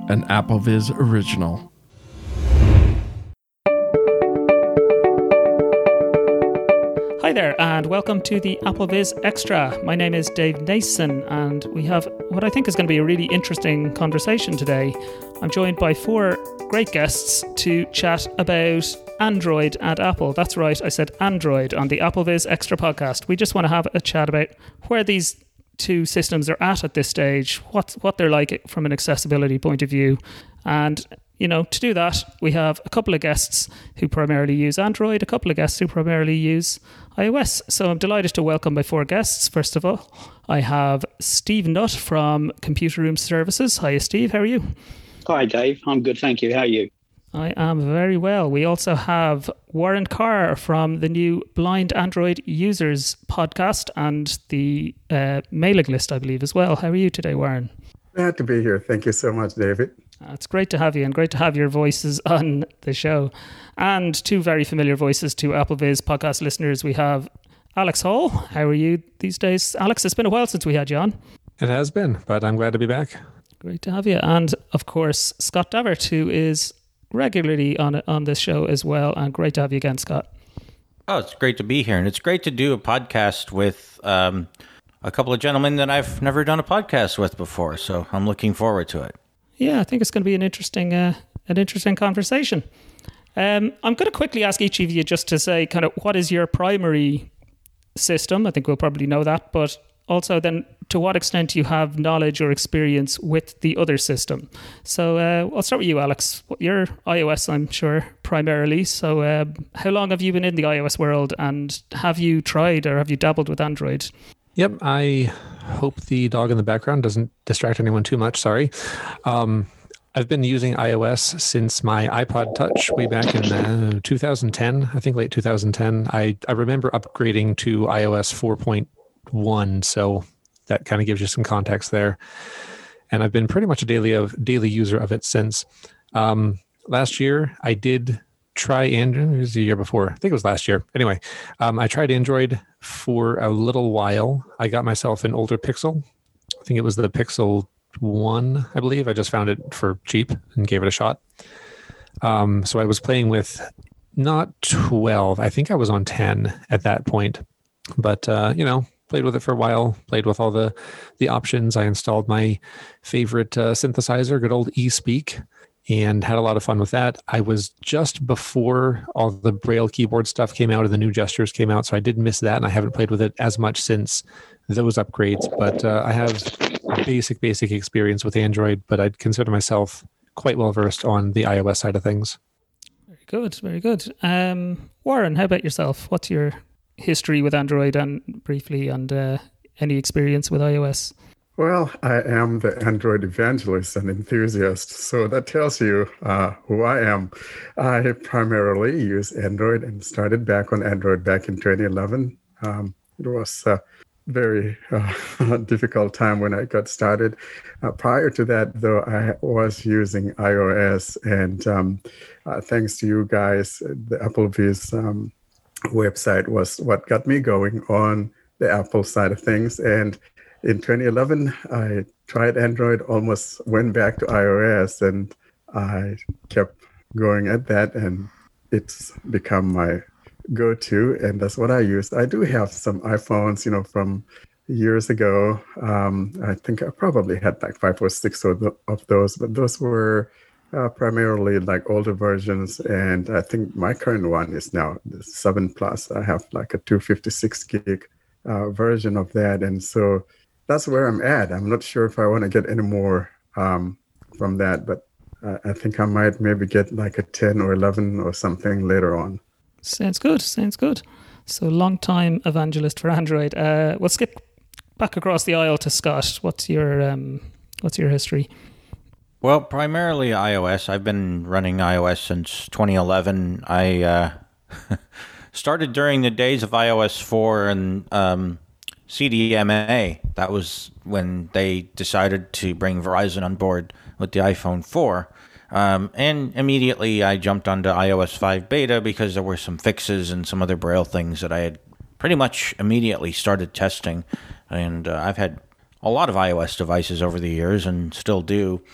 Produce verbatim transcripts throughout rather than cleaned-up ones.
an AppleVis original. Hi there, and welcome to the AppleVis Extra. My name is Dave Nason, and we have what I think is going to be a really interesting conversation today. I'm joined by four great guests to chat about Android and Apple. That's right, I said Android on the AppleVis Extra podcast. We just want to have a chat about where these two systems are at at this stage, what what they're like from an accessibility point of view. And, you know, to do that, we have a couple of guests who primarily use Android, a couple of guests who primarily use iOS. So I'm delighted to welcome my four guests. First of all, I have Steve Nutt from Computer Room Services. Hiya, Steve. How are you? Hi, Dave. I'm good, thank you. How are you? I am very well. We also have Warren Carr from the new Blind Android Users podcast and the uh, mailing list, I believe, as well. How are you today, Warren? Glad to be here. Thank you so much, David. Uh, it's great to have you and great to have your voices on the show. And two very familiar voices to AppleVis podcast listeners. We have Alex Hall. How are you these days? Alex, it's been a while since we had you on. It has been, but I'm glad to be back. Great to have you. And, of course, Scott Davert, who is regularly on on this show as well, and great to have you again, Scott. Oh, it's great to be here, and it's great to do a podcast with um, a couple of gentlemen that I've never done a podcast with before, so I'm looking forward to it. Yeah, I think it's going to be an interesting uh, an interesting conversation. Um, I'm going to quickly ask each of you just to say kind of what is your primary system. I think we'll probably know that, but also then to what extent you have knowledge or experience with the other system. So uh, I'll start with you, Alex. You're iOS, I'm sure, primarily. So uh, how long have you been in the iOS world, and have you tried or have you dabbled with Android? Yep, I hope the dog in the background doesn't distract anyone too much, sorry. Um, I've been using iOS since my iPod Touch way back in uh, two thousand ten, I think late two thousand ten. I, I remember upgrading to iOS four point one, so that kind of gives you some context there. And I've been pretty much a daily of daily user of it since. Um, last year, I did try Android. It was the year before. I think it was last year. Anyway, um, I tried Android for a little while. I got myself an older Pixel. I think it was the Pixel one, I believe. I just found it for cheap and gave it a shot. Um, so I was playing with not twelve. I think I was on ten at that point. But, uh, you know, played with it for a while, played with all the, the options. I installed my favorite uh, synthesizer, good old eSpeak, and had a lot of fun with that. I was just before all the Braille keyboard stuff came out and the new gestures came out, so I did miss that, and I haven't played with it as much since those upgrades. But uh, I have basic, basic experience with Android, but I'd consider myself quite well-versed on the iOS side of things. Very good, very good. Um, Warren, how about yourself? What's your history with Android, and briefly, and uh, any experience with iOS? Well, I am the Android evangelist and enthusiast, so that tells you uh, who I am. I primarily use Android and started back on Android back in twenty eleven. Um, it was a very uh, difficult time when I got started. Uh, prior to that, though, I was using iOS, and um, uh, thanks to you guys, the AppleVis um, website was what got me going on the Apple side of things. And in twenty eleven, I tried Android, almost went back to iOS, and I kept going at that, and it's become my go-to, and that's what I use. I do have some iPhones, you know, from years ago. Um, I think I probably had like five or six of, the, of those, but those were Uh, primarily like older versions, and I think my current one is now the seven plus. I have like a two fifty-six gig uh, version of that, and so that's where I'm at. I'm not sure if I want to get any more um, from that, but uh, I think I might maybe get like a ten or eleven or something later on. Sounds good, sounds good. So long time evangelist for Android. Uh, we'll skip back across the aisle to Scott. What's your um, what's your history? Well, primarily iOS. I've been running iOS since twenty eleven. I uh, started during the days of iOS four and um, C D M A. That was when they decided to bring Verizon on board with the iPhone four. Um, and immediately I jumped onto iOS five beta because there were some fixes and some other Braille things that I had pretty much immediately started testing. And uh, I've had a lot of iOS devices over the years and still do.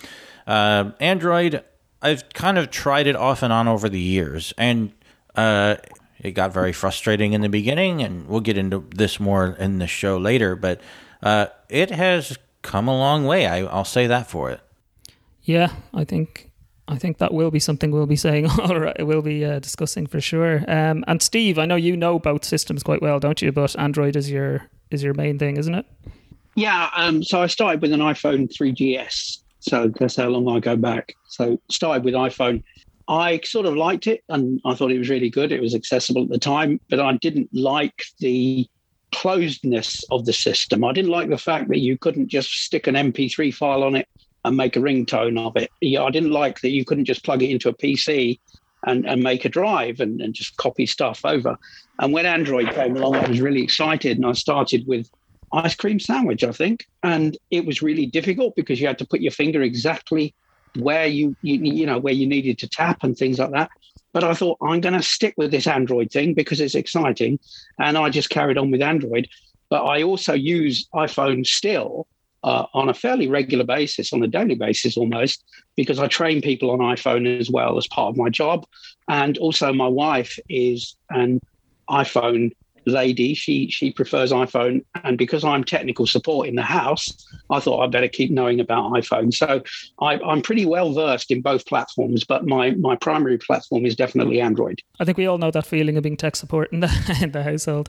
Uh, Android, I've kind of tried it off and on over the years, and uh, it got very frustrating in the beginning, and we'll get into this more in the show later, but uh, it has come a long way. I, I'll say that for it. Yeah, I think I think that will be something we'll be saying, all right, we'll be uh, discussing for sure. Um, and Steve, I know you know both systems quite well, don't you? But Android is your is your main thing, isn't it? Yeah, um, so I started with an iPhone three G S. So that's how long I go back. So started with iPhone. I sort of liked it, and I thought it was really good. It was accessible at the time, but I didn't like the closedness of the system. I didn't like the fact that you couldn't just stick an M P three file on it and make a ringtone of it. Yeah, I didn't like that you couldn't just plug it into a P C and, and make a drive and, and just copy stuff over. And when Android came along, I was really excited, and I started with ice cream sandwich, I think. And it was really difficult because you had to put your finger exactly where you, you, you know, where you needed to tap and things like that. But I thought, I'm going to stick with this Android thing because it's exciting. And I just carried on with Android. But I also use iPhone still uh, on a fairly regular basis, on a daily basis almost, because I train people on iPhone as well as part of my job. And also my wife is an iPhone lady. She she prefers iPhone, and because I'm technical support in the house, I thought I'd better keep knowing about iPhone. So I, I'm pretty well versed in both platforms, but my my primary platform is definitely Android. I think we all know that feeling of being tech support in the in the household.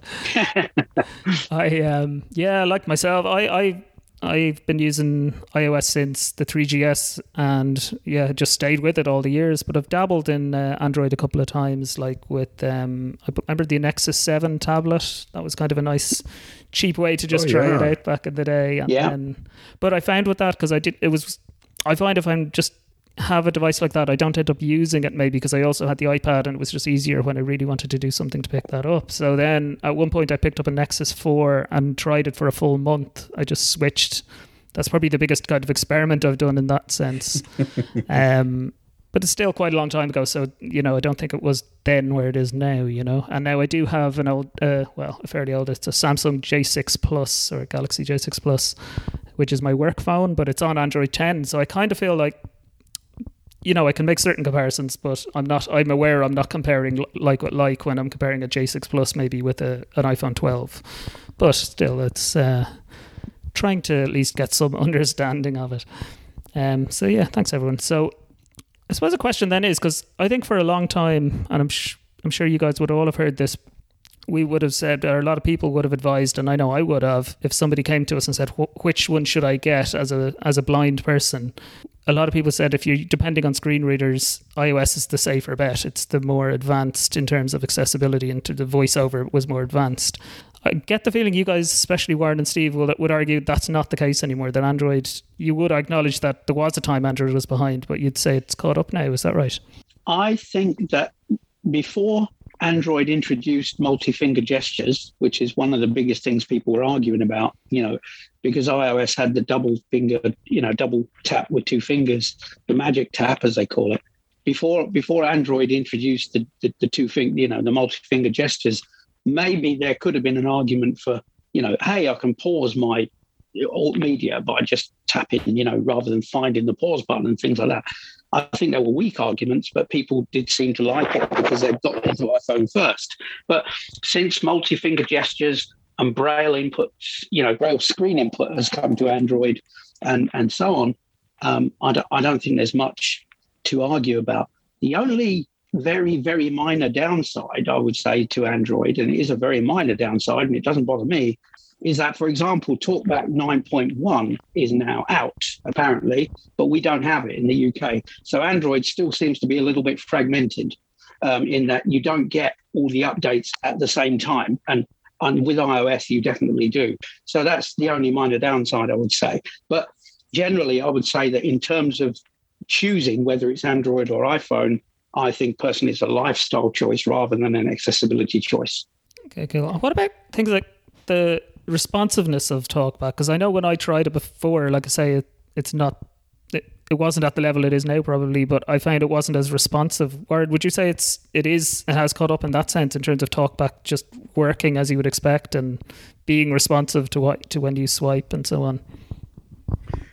I um yeah, like myself, I I I've been using iOS since the three G S, and yeah, just stayed with it all the years. But I've dabbled in uh, Android a couple of times, like with um, I remember the Nexus seven tablet. That was kind of a nice, cheap way to just oh, try yeah. it out back in the day. And Yeah. then, but I found with that, because I did, it was, I find if I'm just have a device like that, I don't end up using it maybe because I also had the iPad, and it was just easier when I really wanted to do something to pick that up. So then at one point I picked up a Nexus four and tried it for a full month. I just switched. That's probably the biggest kind of experiment I've done in that sense. um, but it's still quite a long time ago. So, you know, I don't think it was then where it is now, you know. And now I do have an old, uh, well, a fairly old, it's a Samsung J six Plus or Galaxy J six Plus, which is my work phone, but it's on Android ten. So I kind of feel like, you know, I can make certain comparisons, but I'm not, I'm aware I'm not comparing like with like when I'm comparing a J six Plus maybe with a, an iPhone twelve. But still, it's uh, trying to at least get some understanding of it. Um, so yeah, thanks everyone. So I suppose the question then is, because I think for a long time, and I'm, sh- I'm sure you guys would all have heard this, we would have said, or a lot of people would have advised, and I know I would have, if somebody came to us and said, which one should I get as a as a blind person? A lot of people said, if you're depending on screen readers, iOS is the safer bet. It's the more advanced in terms of accessibility, and the voiceover was more advanced. I get the feeling you guys, especially Warren and Steve, will, would argue that's not the case anymore, that Android, you would acknowledge that there was a time Android was behind, but you'd say it's caught up now. Is that right? I think that before Android introduced multi-finger gestures, which is one of the biggest things people were arguing about, you know, because iOS had the double finger, you know, double tap with two fingers, the magic tap, as they call it. Before before Android introduced the, the, the two finger, you know, the multi-finger gestures, maybe there could have been an argument for, you know, hey, I can pause my alt media by just tapping, you know, rather than finding the pause button and things like that. I think there were weak arguments, but people did seem to like it because they've got into iPhone first. But since multi-finger gestures and Braille inputs, you know, Braille screen input has come to Android and, and so on, um, I, don't, I don't think there's much to argue about. The only very, very minor downside, I would say, to Android, and it is a very minor downside, and it doesn't bother me, is that, for example, TalkBack nine point one is now out, apparently, but we don't have it in the U K. So Android still seems to be a little bit fragmented um, in that you don't get all the updates at the same time. And, and with iOS, you definitely do. So that's the only minor downside, I would say. But generally, I would say that in terms of choosing whether it's Android or iPhone, I think personally it's a lifestyle choice rather than an accessibility choice. Okay, cool. What about things like the responsiveness of TalkBack? Because I know when I tried it before, like I say, it, it's not, it, it wasn't at the level it is now probably, but I found it wasn't as responsive. Or would you say it's, it is, it has caught up in that sense in terms of TalkBack just working as you would expect and being responsive to what, to when you swipe and so on?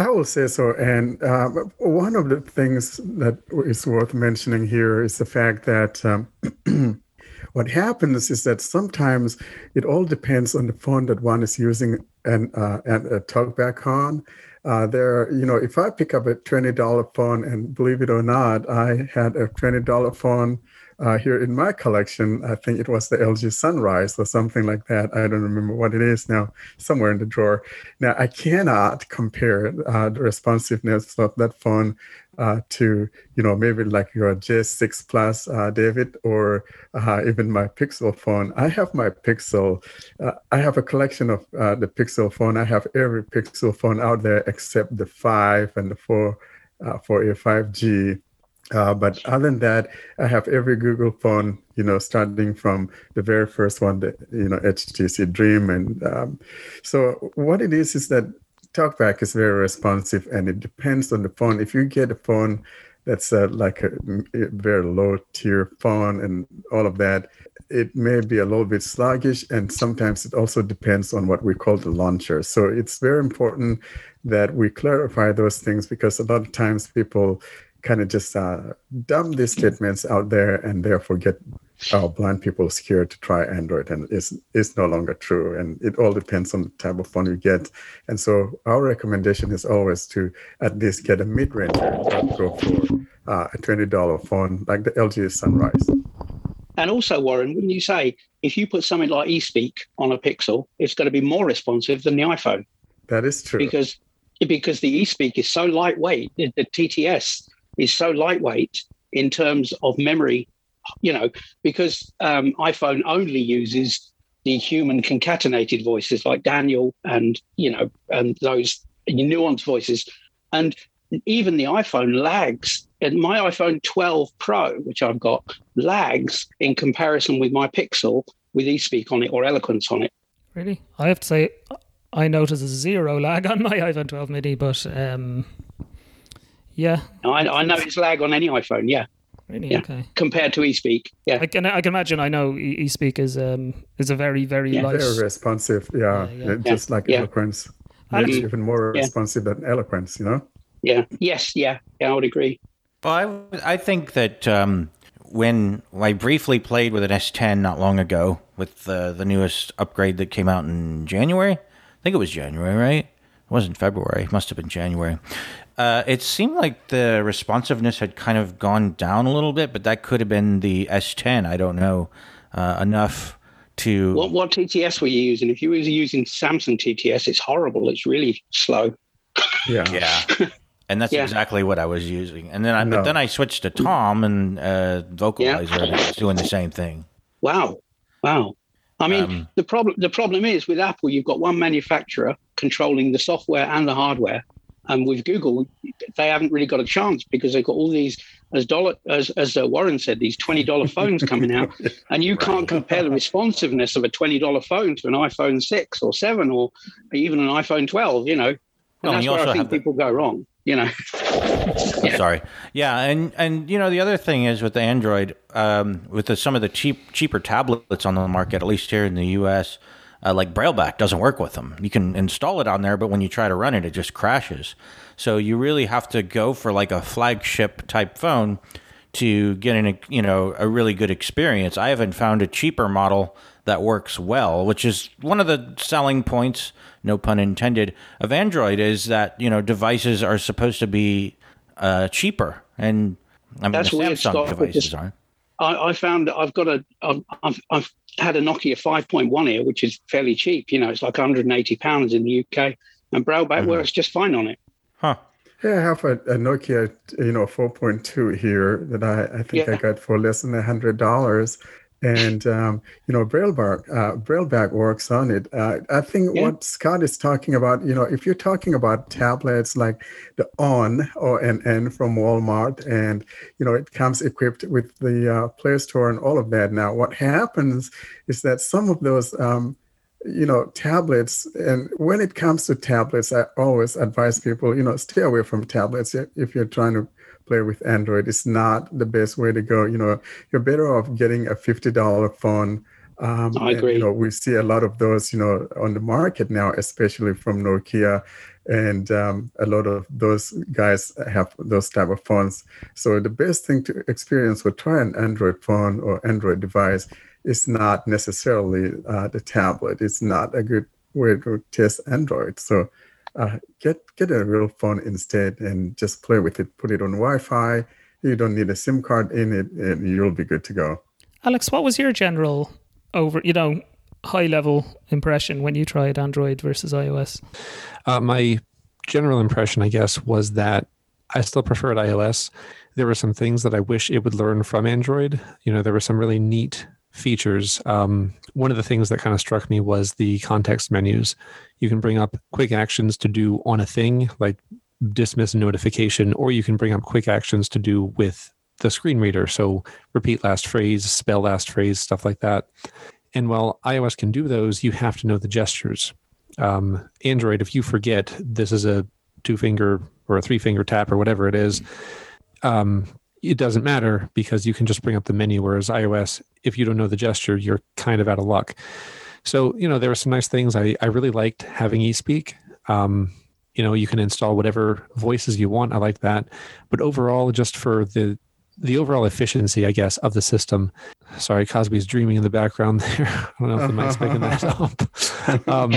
I will say so. And um, one of the things that is worth mentioning here is the fact that um, what happens is that sometimes it all depends on the phone that one is using and, uh, and a talkback on. Uh, there, you know, if I pick up a twenty dollar phone, and believe it or not, I had a twenty dollar phone uh, here in my collection. I think it was the L G Sunrise or something like that. I don't remember what it is now, somewhere in the drawer. Now, I cannot compare uh, the responsiveness of that phone uh, to, you know, maybe like your J six Plus, uh, David, or uh, even my Pixel phone. I have my Pixel. Uh, I have a collection of uh, the Pixel phone. I have every Pixel phone out there except the five and the four, uh, four A five G. Uh, but other than that, I have every Google phone, you know, starting from the very first one, the, you know, H T C Dream. And um, so what it is is that TalkBack is very responsive, and it depends on the phone. If you get a phone that's uh, like a, a very low tier phone and all of that, it may be a little bit sluggish, and sometimes it also depends on what we call the launcher. So it's very important that we clarify those things, because a lot of times people kind of just uh, dump these statements out there and therefore get uh, blind people scared to try Android, and it's, it's no longer true. And it all depends on the type of phone you get. And so our recommendation is always to at least get a mid-range, not go for uh, a twenty dollar phone like the L G Sunrise. And also, Warren, wouldn't you say if you put something like eSpeak on a Pixel, it's going to be more responsive than the iPhone? That is true. Because, because the eSpeak is so lightweight, the, the T T S is so lightweight in terms of memory, you know, because um, iPhone only uses the human concatenated voices like Daniel and, you know, and those nuanced voices. And even the iPhone lags. And my iPhone twelve Pro, which I've got, lags in comparison with my Pixel with eSpeak on it or Eloquence on it. Really? I have to say, I notice a zero lag on my iPhone twelve mini, but um, yeah. I, I know it's lag on any iPhone, yeah. Really? Yeah. Okay. Compared to eSpeak, yeah. I can I can imagine. I know e- eSpeak is um is a very very Yeah. light. Very responsive, yeah, Yeah, yeah. just like Yeah. Eloquence. And- Maybe even more Yeah. responsive than Eloquence, you know? Yeah. Yes, yeah. Yeah, I would agree. Well, I, I think that um, when I briefly played with an S ten not long ago with uh, the newest upgrade that came out in January, I think it was January, right? It wasn't February. It must have been January. Uh, it seemed like the responsiveness had kind of gone down a little bit, but that could have been the S ten. I don't know uh, enough to... What what T T S were you using? If you were using Samsung T T S, it's horrible. It's really slow. Yeah. Yeah. And that's Yeah. exactly what I was using. And then I, No. but then I switched to Tom and uh, Vocalizer, and it's doing the same thing. Wow. Wow. I mean, Um, the problem the problem is with Apple, you've got one manufacturer controlling the software and the hardware. And with Google, they haven't really got a chance because they've got all these, as dollar, as as uh, Warren said, these twenty dollar phones coming out, and you can't compare the responsiveness of a twenty dollar phone to an iPhone six or seven or even an iPhone twelve. You know, and Well, and that's you where also I think have the- people go wrong. You know, I'm sorry. Yeah, and and you know the other thing is with the Android, um, with the, some of the cheap cheaper tablets on the market, at least here in the U S, uh, like BrailleBack doesn't work with them. You can install it on there, but when you try to run it, it just crashes. So you really have to go for like a flagship type phone to get in a you know a really good experience. I haven't found a cheaper model that works well, which is one of the selling points, no pun intended, of Android is that, you know, devices are supposed to be uh, cheaper. And I mean, That's the weird, Samsung Scott, devices because- aren't. I, I found that I've got a, I've, I've, I've had a Nokia five point one here, which is fairly cheap. You know, it's like one hundred eighty pounds in the U K, and BrailleBack Mhm. works just fine on it. Huh. Yeah, I have a, a Nokia, you know, four point two here that I, I think Yeah. I got for less than a hundred dollars, and um, you know, BrailleBack, uh, BrailleBack works on it. Uh, I think Yeah. what Scott is talking about, you know, if you're talking about tablets like the On or an N from Walmart, and you know, it comes equipped with the uh, Play Store and all of that. Now, what happens is that some of those um, you know, tablets, and when it comes to tablets, I always advise people, you know, stay away from tablets if you're trying to play with Android. It's not the best way to go. You know, you're better off getting a fifty dollar phone Um, I and, agree. you know, we see a lot of those, you know, on the market now, especially from Nokia, and um, a lot of those guys have those type of phones. So the best thing to experience or try an Android phone or Android device is not necessarily uh, the tablet. It's not a good way to test Android. So uh, get get a real phone instead and just play with it. Put it on Wi-Fi. You don't need a SIM card in it, and you'll be good to go. Alex, what was your general over, you know, high level impression when you tried Android versus iOS? Uh, my general impression, I guess, was that I still preferred iOS. There were some things that I wish it would learn from Android. You know, there were some really neat features. Um, one of the things that kind of struck me was the context menus. You can bring up quick actions to do on a thing, like dismiss a notification, or you can bring up quick actions to do with the screen reader. So repeat last phrase, spell last phrase, stuff like that. And while iOS can do those, you have to know the gestures. Um, Android, if you forget this is a two finger or a three finger tap or whatever it is, um, it doesn't matter because you can just bring up the menu. Whereas iOS, if you don't know the gesture, you're kind of out of luck. So, you know, there were some nice things. I, I really liked having eSpeak. Um, you know, you can install whatever voices you want. I like that. But overall, just for the the overall efficiency, I guess, of the system. Sorry, Cosby's dreaming in the background there. I don't know if the mic's picking that up. Um,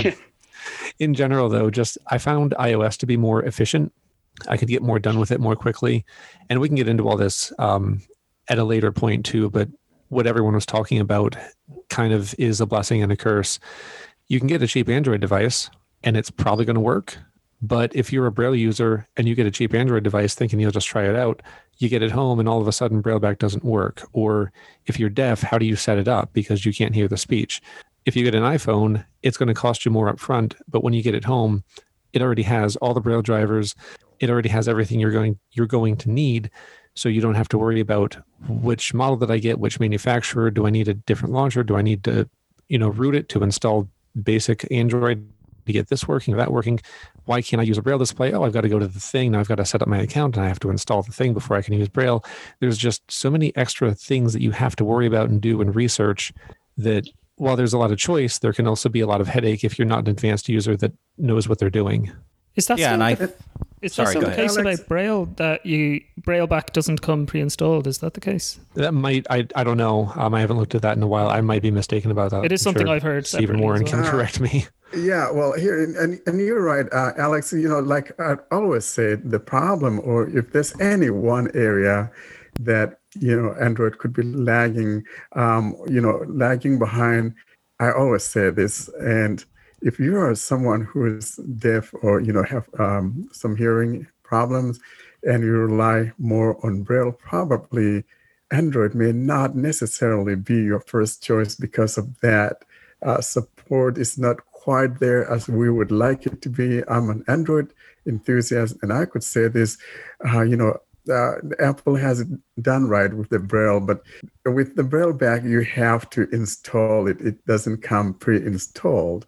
in general, though, just I found iOS to be more efficient. I could get more done with it more quickly. And we can get into all this um, at a later point too, but what everyone was talking about kind of is a blessing and a curse. You can get a cheap Android device and it's probably going to work. But if you're a Braille user and you get a cheap Android device thinking you'll just try it out, you get it home and all of a sudden BrailleBack doesn't work. Or if you're deaf, how do you set it up because you can't hear the speech? If you get an iPhone, it's going to cost you more upfront, but when you get it home, it already has all the Braille drivers. It already has everything you're going you're going to need, so you don't have to worry about which model did I get, which manufacturer, do I need a different launcher, do I need to, you know, root it to install basic Android to get this working or that working? Why can't I use a Braille display? Oh, I've got to go to the thing. Now I've got to set up my account and I have to install the thing before I can use Braille. There's just so many extra things that you have to worry about and do and research that while there's a lot of choice, there can also be a lot of headache if you're not an advanced user that knows what they're doing. Is that yeah, still and the, I, is sorry, that still go the ahead. case Alex? about Braille that you BrailleBack doesn't come pre-installed? Is that the case? That might, I I don't know. Um, I haven't looked at that in a while. I might be mistaken about that. It is I'm something sure I've heard Stephen separately Warren as well. can correct me. Yeah, well, here, and, and you're right, uh, Alex, you know, like I always say, the problem, or if there's any one area that, you know, Android could be lagging, um, you know, lagging behind, I always say this, and if you are someone who is deaf or, you know, have um, some hearing problems and you rely more on Braille, probably Android may not necessarily be your first choice because of that. Uh, support is not quite there as we would like it to be. I'm an Android enthusiast, and I could say this, uh, you know, uh, Apple has it done right with the Braille, but with the BrailleBack, you have to install it. It doesn't come pre-installed.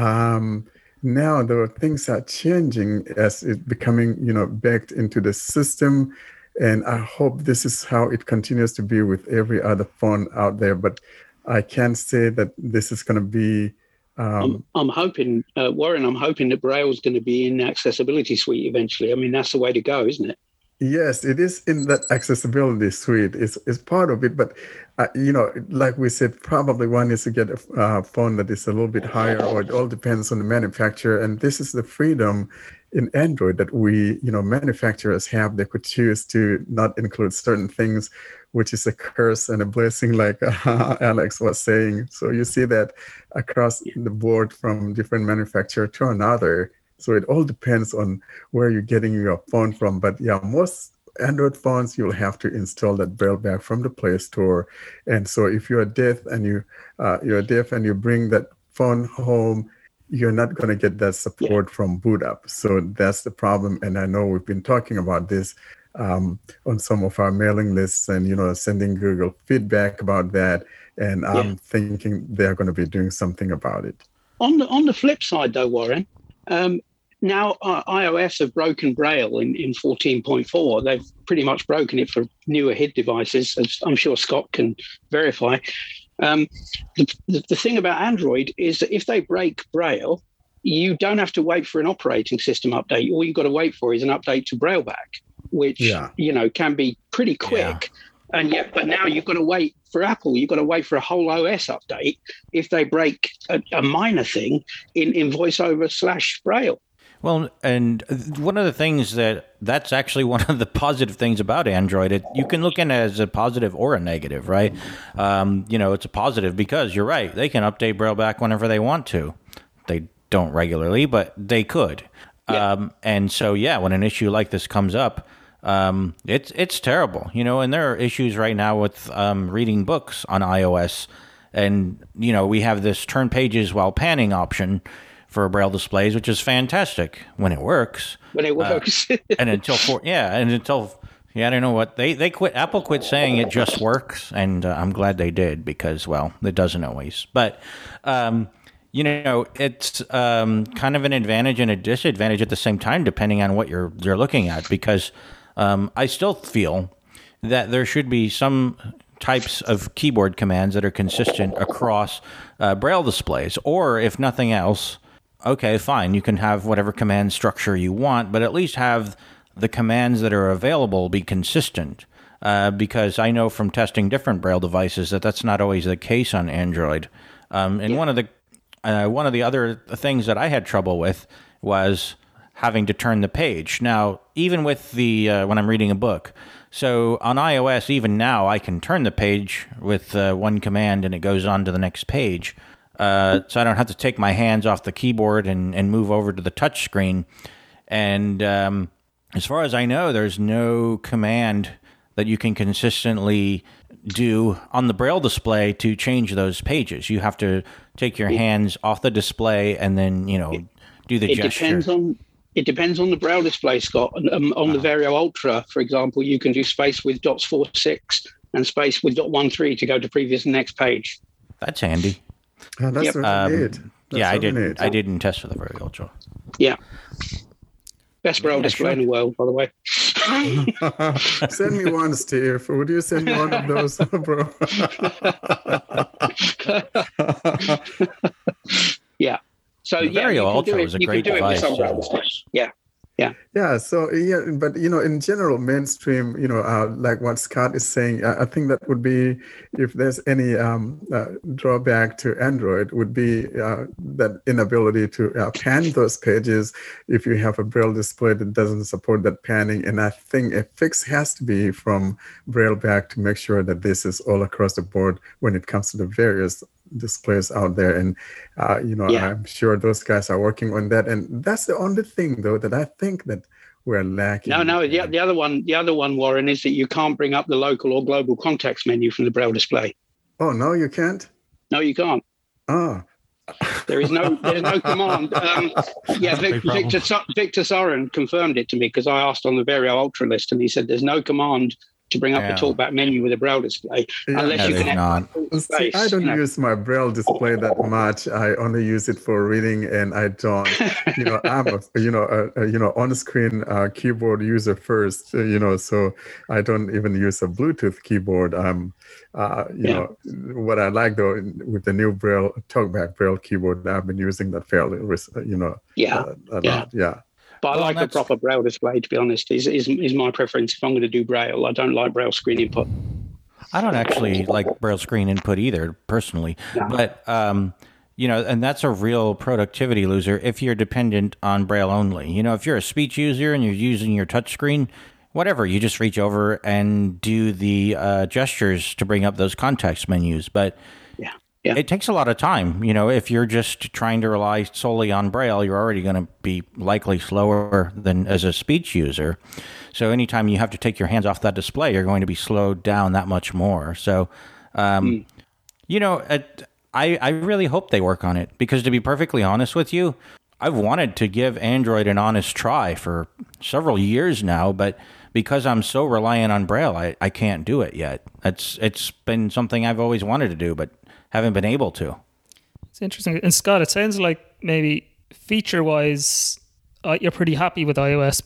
Um, now, though, things are changing as it's becoming, you know, baked into the system, and I hope this is how it continues to be with every other phone out there. But I can say that this is going to be. Um, I'm, I'm hoping, uh, Warren, I'm hoping that Braille is going to be in the accessibility suite eventually. I mean, that's the way to go, isn't it? Yes, it is in that accessibility suite. It's, it's part of it. But, uh, you know, like we said, probably one is to get a uh, phone that is a little bit higher, or it all depends on the manufacturer. And this is the freedom in Android that we, you know, manufacturers have. They could choose to not include certain things, which is a curse and a blessing, like uh, Alex was saying. So you see that across the board from different manufacturer to another. So it all depends on where you're getting your phone from. But yeah, most Android phones, you'll have to install that BrailleBack from the Play Store. And so if you're deaf and you uh, you're deaf and you bring that phone home, you're not going to get that support yeah. from boot up. So that's the problem. And I know we've been talking about this um, on some of our mailing lists, and you know, sending Google feedback about that. And I'm yeah. thinking they're going to be doing something about it. On the on the flip side, though, Warren. Um, now uh, iOS have broken Braille in, in fourteen point four. They've pretty much broken it for newer H I D devices, as I'm sure Scott can verify. Um, the, the, the thing about Android is that if they break Braille, you don't have to wait for an operating system update. All you've got to wait for is an update to Brailleback, which yeah. you know can be pretty quick. Yeah. And yet, but now you've got to wait for Apple. You've got to wait for a whole O S update if they break a, a minor thing in, in VoiceOver slash Braille. Well, and one of the things that that's actually one of the positive things about Android, it, you can look at it as a positive or a negative, right? Um, you know, it's a positive because you're right. They can update Brailleback whenever they want to. They don't regularly, but they could. Yeah. Um, and so, yeah, when an issue like this comes up, um, it's it's terrible, you know, and there are issues right now with um, reading books on iOS. And, you know, we have this turn pages while panning option for Braille displays, which is fantastic when it works. When it works. Uh, and until, for, yeah, and until, yeah, I don't know what, they, they quit, Apple quit saying it just works, and uh, I'm glad they did because, well, it doesn't always. But, um, you know, it's um, kind of an advantage and a disadvantage at the same time, depending on what you're, you're looking at, because um, I still feel that there should be some types of keyboard commands that are consistent across uh, Braille displays, or if nothing else, okay, fine, you can have whatever command structure you want, but at least have the commands that are available be consistent. Uh, because I know from testing different Braille devices that that's not always the case on Android. Um, and yeah. one of the uh, one of the other things that I had trouble with was having to turn the page. Now, even with the uh, when I'm reading a book, so on iOS, even now, I can turn the page with uh, one command and it goes on to the next page. Uh, so I don't have to take my hands off the keyboard and, and move over to the touch screen. And um, as far as I know, there's no command that you can consistently do on the Braille display to change those pages. You have to take your hands off the display and then, you know, do the it gesture. Depends on, it depends on the Braille display, Scott. Um, on wow. the Vario Ultra, for example, you can do space with dots four six and space with dot one three to go to previous and next page. That's handy. Oh, that's yep. what um, we did. That's yeah, I didn't. I didn't test for the Vario Ultra. Yeah, best Braille yeah, display sure. in the world, by the way. Send me one, Steve. Would you send me one of those, bro? yeah. So the yeah, Vario you can Ultra do it. was a You great can do device. it with some Braille displays. Yeah. Yeah. Yeah. So, yeah, but, you know, in general, mainstream, you know, uh, like what Scott is saying, I, I think that would be, if there's any um, uh, drawback to Android, would be uh, that inability to uh, pan those pages if you have a Braille display that doesn't support that panning. And I think a fix has to be from Brailleback to make sure that this is all across the board when it comes to the various displays out there. And, uh, you know, yeah. I'm sure those guys are working on that. And that's the only thing, though, that I think that we're lacking. No, no, the, the other one, the other one, Warren, is that you can't bring up the local or global context menu from the Braille display. Oh, no, you can't? No, you can't. Oh. There is no, there is no command. Um, yeah, Vic, Victor, Victor Soren confirmed it to me because I asked on the Vario Ultra list, and he said there's no command to bring up yeah. a talkback menu with a Braille display yeah. unless no, you can. Not. See, I don't you know. use my Braille display that much. I only use it for reading, and I don't. You know, I'm a you know a, a you know on-screen uh, keyboard user first. Uh, you know, so I don't even use a Bluetooth keyboard. Um, uh, you yeah. know, what I like though with the new Braille talkback Braille keyboard, I've been using that fairly, you know, yeah, uh, a yeah. lot. Yeah. But I well, like a proper Braille display, to be honest, is, is is my preference. If I'm going to do Braille, I don't like Braille screen input. I don't actually like Braille screen input either, personally. No. But, um, you know, and that's a real productivity loser if you're dependent on Braille only. You know, if you're a speech user and you're using your touchscreen, whatever, you just reach over and do the uh, gestures to bring up those context menus. But Yeah. it takes a lot of time. You know, if you're just trying to rely solely on Braille, you're already going to be likely slower than as a speech user. So anytime you have to take your hands off that display, you're going to be slowed down that much more. So, um, mm. you know, it, I, I really hope they work on it because, to be perfectly honest with you, I've wanted to give Android an honest try for several years now, but because I'm so reliant on Braille, I, I can't do it yet. It's It's been something I've always wanted to do, but haven't been able to. It's interesting. And Scott, it sounds like maybe feature-wise, uh, you're pretty happy with iOS, but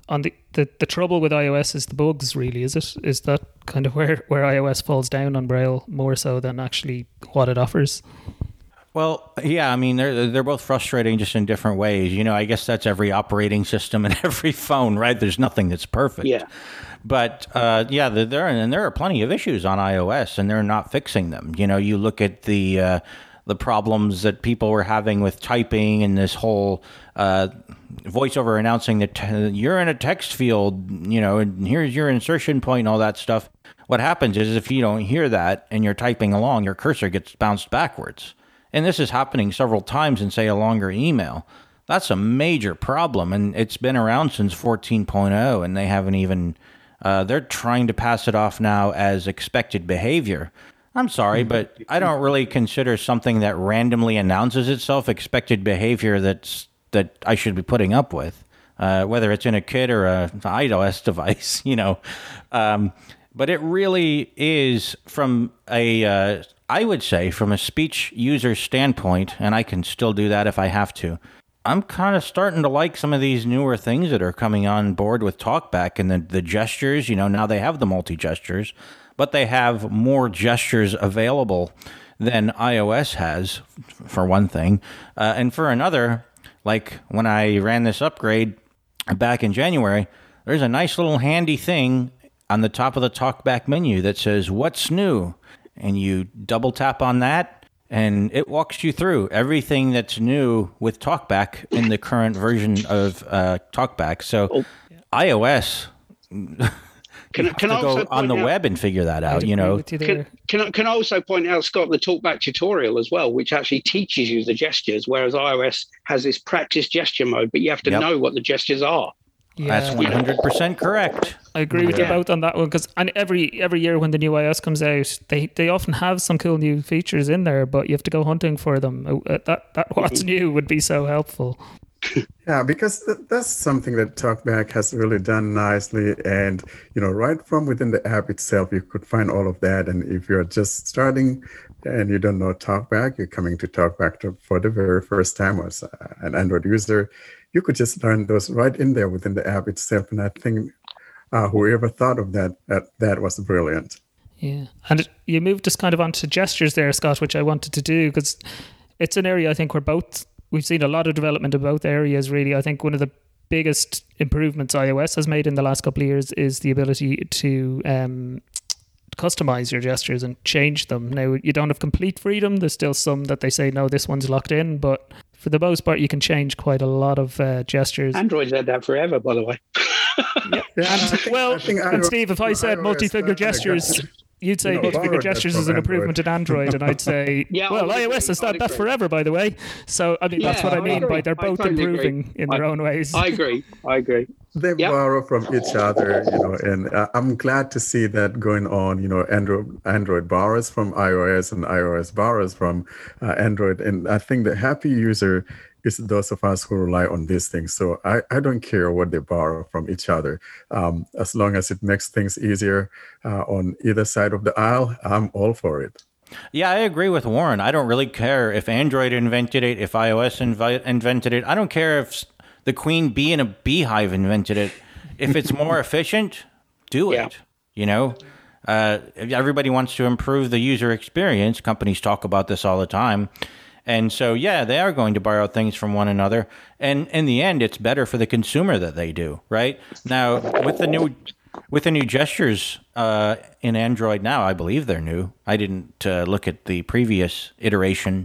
on the, the, the trouble with iOS is the bugs, really, is it? Is that kind of where, where iOS falls down on Braille more so than actually what it offers? Well, yeah, I mean, they're they're both frustrating just in different ways. You know, I guess that's every operating system and every phone, right? There's nothing that's perfect. Yeah. But uh, yeah, there and there are plenty of issues on iOS, and they're not fixing them. You know, you look at the uh, the problems that people were having with typing and this whole uh, voiceover announcing that t- you're in a text field, you know, and here's your insertion point and all that stuff. What happens is if you don't hear that and you're typing along, your cursor gets bounced backwards. And this is happening several times in, say, a longer email. That's a major problem, and it's been around since fourteen point oh, and they haven't even, uh, they're trying to pass it off now as expected behavior. I'm sorry, but I don't really consider something that randomly announces itself expected behavior that's that I should be putting up with, uh, whether it's in a kit or a iOS device, you know. Um, but it really is from a... Uh, I would say from a speech user standpoint, and I can still do that if I have to, I'm kind of starting to like some of these newer things that are coming on board with TalkBack and the, the gestures. You know, now they have the multi-gestures, but they have more gestures available than iOS has, for one thing. Uh, and for another, like when I ran this upgrade back in January, there's a nice little handy thing on the top of the TalkBack menu that says, "What's new?" And you double tap on that, and it walks you through everything that's new with TalkBack in the current version of uh, TalkBack. So oh. iOS can, have can to I go on the out, web and figure that out, you know. You can, can, I, can I also point out, Scott, the TalkBack tutorial as well, which actually teaches you the gestures, whereas iOS has this practice gesture mode, but you have to yep. know what the gestures are. Yeah. That's one hundred percent correct. I agree with yeah. you both on that one, because and every every year when the new iOS comes out, they, they often have some cool new features in there, but you have to go hunting for them. Uh, that that what's new would be so helpful. Yeah, because th- that's something that TalkBack has really done nicely, and you know, right from within the app itself, you could find all of that. And if you're just starting and you don't know TalkBack, you're coming to TalkBack to, for the very first time as an Android user, you could just learn those right in there within the app itself. And I think uh, whoever thought of that, that, that was brilliant. Yeah. And you moved us kind of onto gestures there, Scott, which I wanted to do, because it's an area I think we're both, we've seen a lot of development in both areas, really. I think one of the biggest improvements iOS has made in the last couple of years is the ability to um, customize your gestures and change them. Now, you don't have complete freedom. There's still some that they say, no, this one's locked in, but for the most part, you can change quite a lot of uh, gestures. Android's had that forever, by the way. yeah. And, well, and Steve, if I said multi-finger gestures, you'd say you know, multi-finger gestures is an improvement in Android, and I'd say, yeah, well, iOS has had that forever, by the way. So, I mean, yeah, that's what I mean I by they're both totally improving agree. in their I, own ways. I agree. I agree. They yep. borrow from each other, you know, and uh, I'm glad to see that going on. You know, Android Android borrows from iOS and iOS borrows from uh, Android. And I think the happy user is those of us who rely on these things. So I, I don't care what they borrow from each other. Um, as long as it makes things easier uh, on either side of the aisle, I'm all for it. Yeah, I agree with Warren. I don't really care if Android invented it, if iOS invi- invented it. I don't care if the queen bee in a beehive invented it. If it's more efficient, do it. Yeah. You know, uh, everybody wants to improve the user experience. Companies talk about this all the time. And so, yeah, they are going to borrow things from one another. And in the end, it's better for the consumer that they do, right? Now, with the new with the new gestures uh, in Android now, I believe they're new. I didn't uh, look at the previous iteration.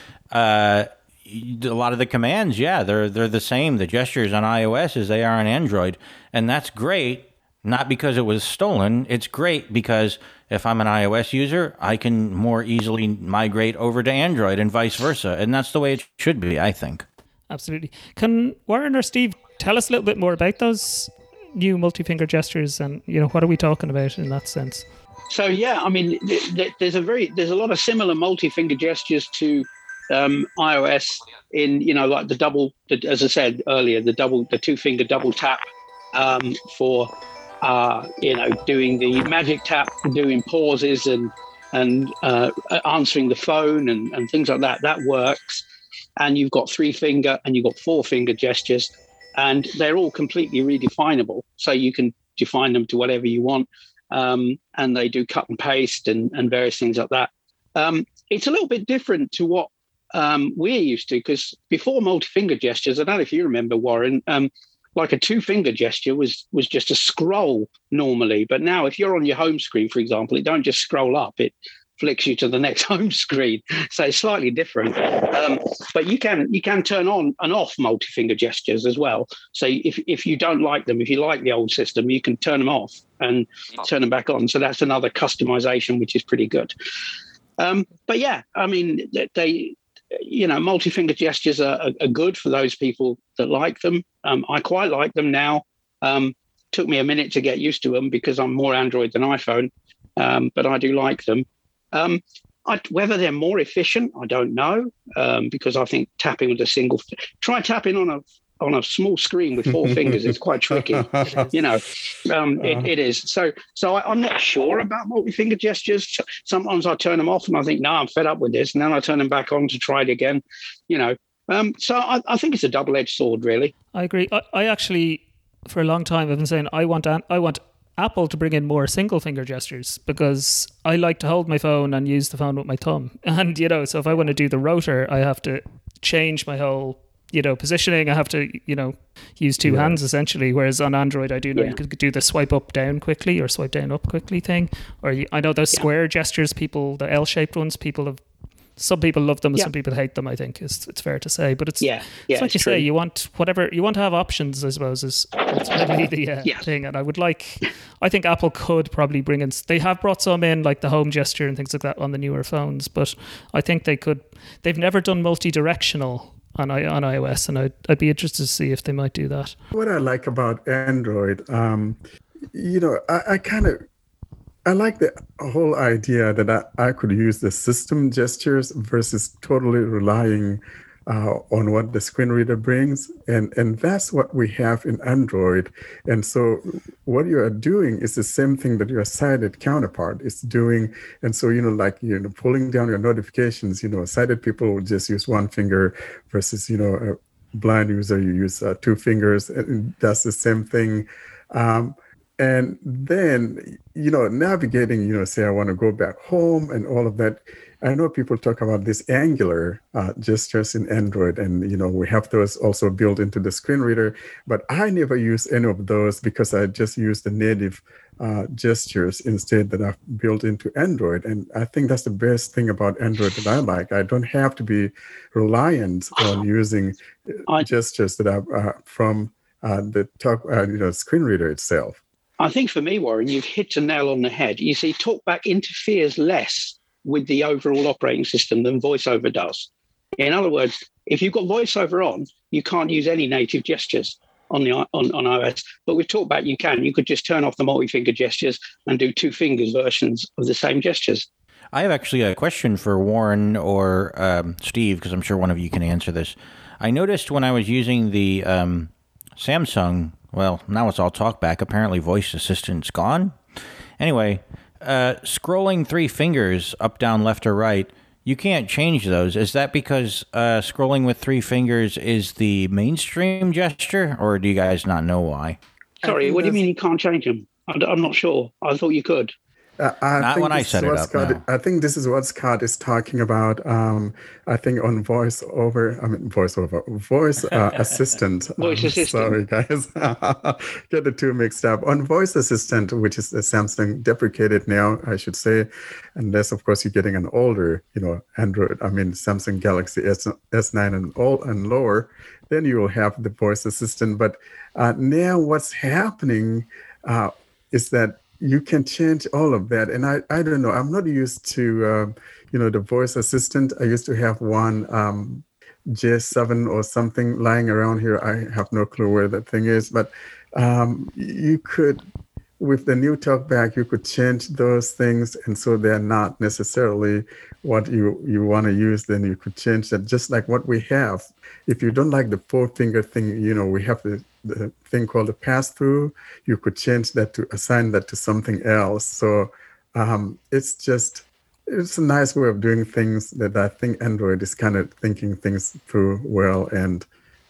Uh, a lot of the commands, yeah, they're they're the same. The gestures on iOS as they are on Android. And that's great, not because it was stolen. It's great because if I'm an iOS user, I can more easily migrate over to Android and vice versa. And that's the way it should be, I think. Absolutely. Can Warren or Steve tell us a little bit more about those new multi-finger gestures and, you know, what are we talking about in that sense? So, yeah, I mean, th- th- there's a very, there's a lot of similar multi-finger gestures to um, iOS in, you know, like the double, the, as I said earlier, the double, the two finger double tap um, for, Uh, you know, doing the magic tap, doing pauses and and uh, answering the phone and, and things like that. That works. And you've got three finger and you've got four finger gestures. and they're all completely redefinable. So you can define them to whatever you want, um, and they do cut and paste and, and various things like that. Um, it's a little bit different to what um, we're used to, because before multi-finger gestures, I don't know if you remember, Warren, um, like a two-finger gesture was was just a scroll normally. But now if you're on your home screen, for example, it don't just scroll up, it flicks you to the next home screen. So it's slightly different. Um, but you can you can turn on and off multi-finger gestures as well. So if, if you don't like them, if you like the old system, you can turn them off and turn them back on. So that's another customization, which is pretty good. Um, but yeah, I mean, they... you know, multi-finger gestures are, are, are good for those people that like them. Um, I quite like them now. Um, took me a minute to get used to them because I'm more Android than iPhone, um, but I do like them. Um, I, whether they're more efficient, I don't know, um, because I think tapping with a single... Try tapping on a on a small screen with four fingers is quite tricky. You know, um, it, it is. So so I, I'm not sure about multi-finger gestures. Sometimes I turn them off and I think, no, I'm fed up with this. And then I turn them back on to try it again, you know. Um, so I, I think it's a double-edged sword, really. I agree. I, I actually, for a long time, I've been saying I want I want Apple to bring in more single-finger gestures, because I like to hold my phone and use the phone with my thumb. And, you know, so if I want to do the rotor, I have to change my whole... you know, positioning. I have to, you know, use two yeah. hands essentially. Whereas on Android, I do know yeah. you could do the swipe up down quickly or swipe down up quickly thing. Or you, I know those yeah. square gestures, people, the L-shaped ones, people have, some people love them and yeah. some people hate them, I think, is it's fair to say. But it's, yeah. Yeah, it's like it's you true. say, you want whatever, you want to have options, I suppose, is ultimately the uh, yeah. thing. And I would like, I think Apple could probably bring in, they have brought some in, like the home gesture and things like that on the newer phones. But I think they could, they've never done multi-directional on on iOS, and I'd, I'd be interested to see if they might do that. What I like about Android, um, you know, I, I kind of, I like the whole idea that I, I could use the system gestures versus totally relying uh, on what the screen reader brings. And, and that's what we have in Android. And so what you are doing is the same thing that your sighted counterpart is doing. And so, you know, like, you know, pulling down your notifications, you know, sighted people would just use one finger versus, you know, a blind user, you use uh, two fingers. And that's the same thing. Um, and then, you know, navigating, you know, say I want to go back home and all of that. I know people talk about this angular uh, gestures in Android, and, you know, we have those also built into the screen reader, but I never use any of those because I just use the native uh, gestures instead that I've built into Android. And I think that's the best thing about Android that I like. I don't have to be reliant on using I, gestures that are uh, from uh, the talk, uh, you know, screen reader itself. I think for me, Warren, you've hit the nail on the head. You see, TalkBack interferes less with the overall operating system than VoiceOver does. In other words, if you've got VoiceOver on, you can't use any native gestures on the on, on iOS. But with TalkBack, you can. You could just turn off the multi-finger gestures and do two fingers versions of the same gestures. I have actually a question for Warren or um, Steve, because I'm sure one of you can answer this. I noticed when I was using the um, Samsung, well, now it's all TalkBack. Apparently, voice assistant's gone. Anyway, uh, scrolling three fingers up, down, left, or right, you can't change those. Is that because uh, scrolling with three fingers is the mainstream gesture, or do you guys not know why? Sorry, what do you mean you can't change them? I'm not sure. I thought you could. Uh, I Not think when I set it up. Scott, No. I think this is what Scott is talking about. Um, I think on voice over, I mean, voice over, voice uh, assistant. Voice um, assistant. Sorry, guys. Get the two mixed up. On voice assistant, which is the Samsung deprecated now, I should say, unless, of course, you're getting an older, you know, Android, I mean, Samsung Galaxy S, S9 and, all, and lower, then you will have the voice assistant. But uh, now what's happening uh, is that you can change all of that. And I, I don't know, I'm not used to, uh, you know, the voice assistant. I used to have one um, J seven or something lying around here. I have no clue where that thing is, but um, you could, with the new TalkBack, you could change those things. And so they're not necessarily what you, you want to use, then you could change that, just like what we have. If you don't like the four finger thing, you know, we have the, the thing called the pass-through. You could change that to assign that to something else. So um, it's just, it's a nice way of doing things that I think Android is kind of thinking things through well. And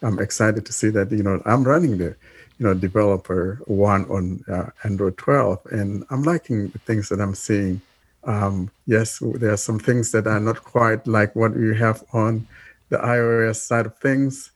I'm excited to see that, you know, I'm running the, you know, developer one on uh, Android twelve, and I'm liking the things that I'm seeing. Um, yes, there are some things that are not quite like what you have on the iOS side of things.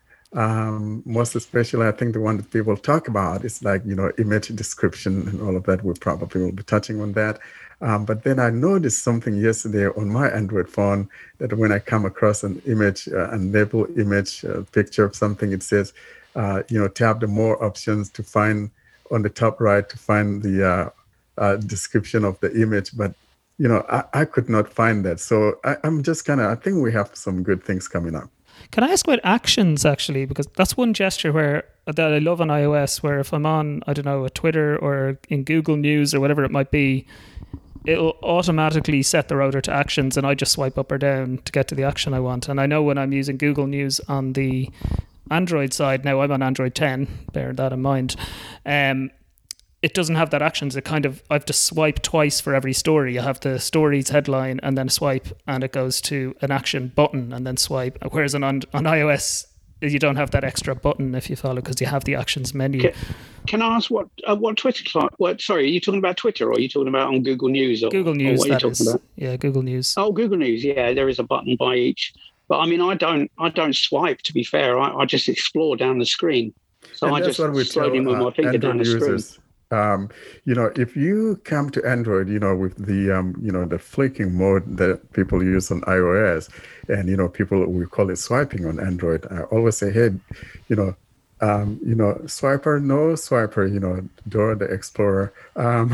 Um, most especially, I think the one that people talk about is like, you know, image description and all of that. We probably will be touching on that. Um, but then I noticed something yesterday on my Android phone that when I come across an image, uh, a label image, a picture of something, it says, uh, you know, tap the more options to find on the top right to find the uh, uh, description of the image. But, you know, I, I could not find that. So I, I'm just kind of, I think we have some good things coming up. Can I ask about actions, actually? Because that's one gesture where that I love on iOS, where if I'm on, I don't know, a Twitter or in Google News or whatever it might be, it'll automatically set the rotor to actions, and I just swipe up or down to get to the action I want. And I know when I'm using Google News on the Android side, now I'm on Android ten, bear that in mind, um, it doesn't have that actions. It kind of, I have to swipe twice for every story. I have the stories headline and then swipe, and it goes to an action button and then swipe. Whereas on, on iOS, you don't have that extra button, if you follow, because you have the actions menu. Can, can I ask what uh, what Twitter client? What sorry, are you talking about Twitter or are you talking about on Google News? Or, Google News, or what that are you talking is. about? Yeah, Google News. Oh, Google News. Yeah, there is a button by each. But I mean, I don't I don't swipe. To be fair, I, I just explore down the screen. So And I that's just what we slowly tell move my uh, finger Android down the users. screen. Um, you know, if you come to Android, you know, with the, um, you know, the flicking mode that people use on iOS, and, you know, people, we call it swiping on Android. I always say, hey, you know, um, you know, swiper, no swiper, you know, door the Explorer. Um,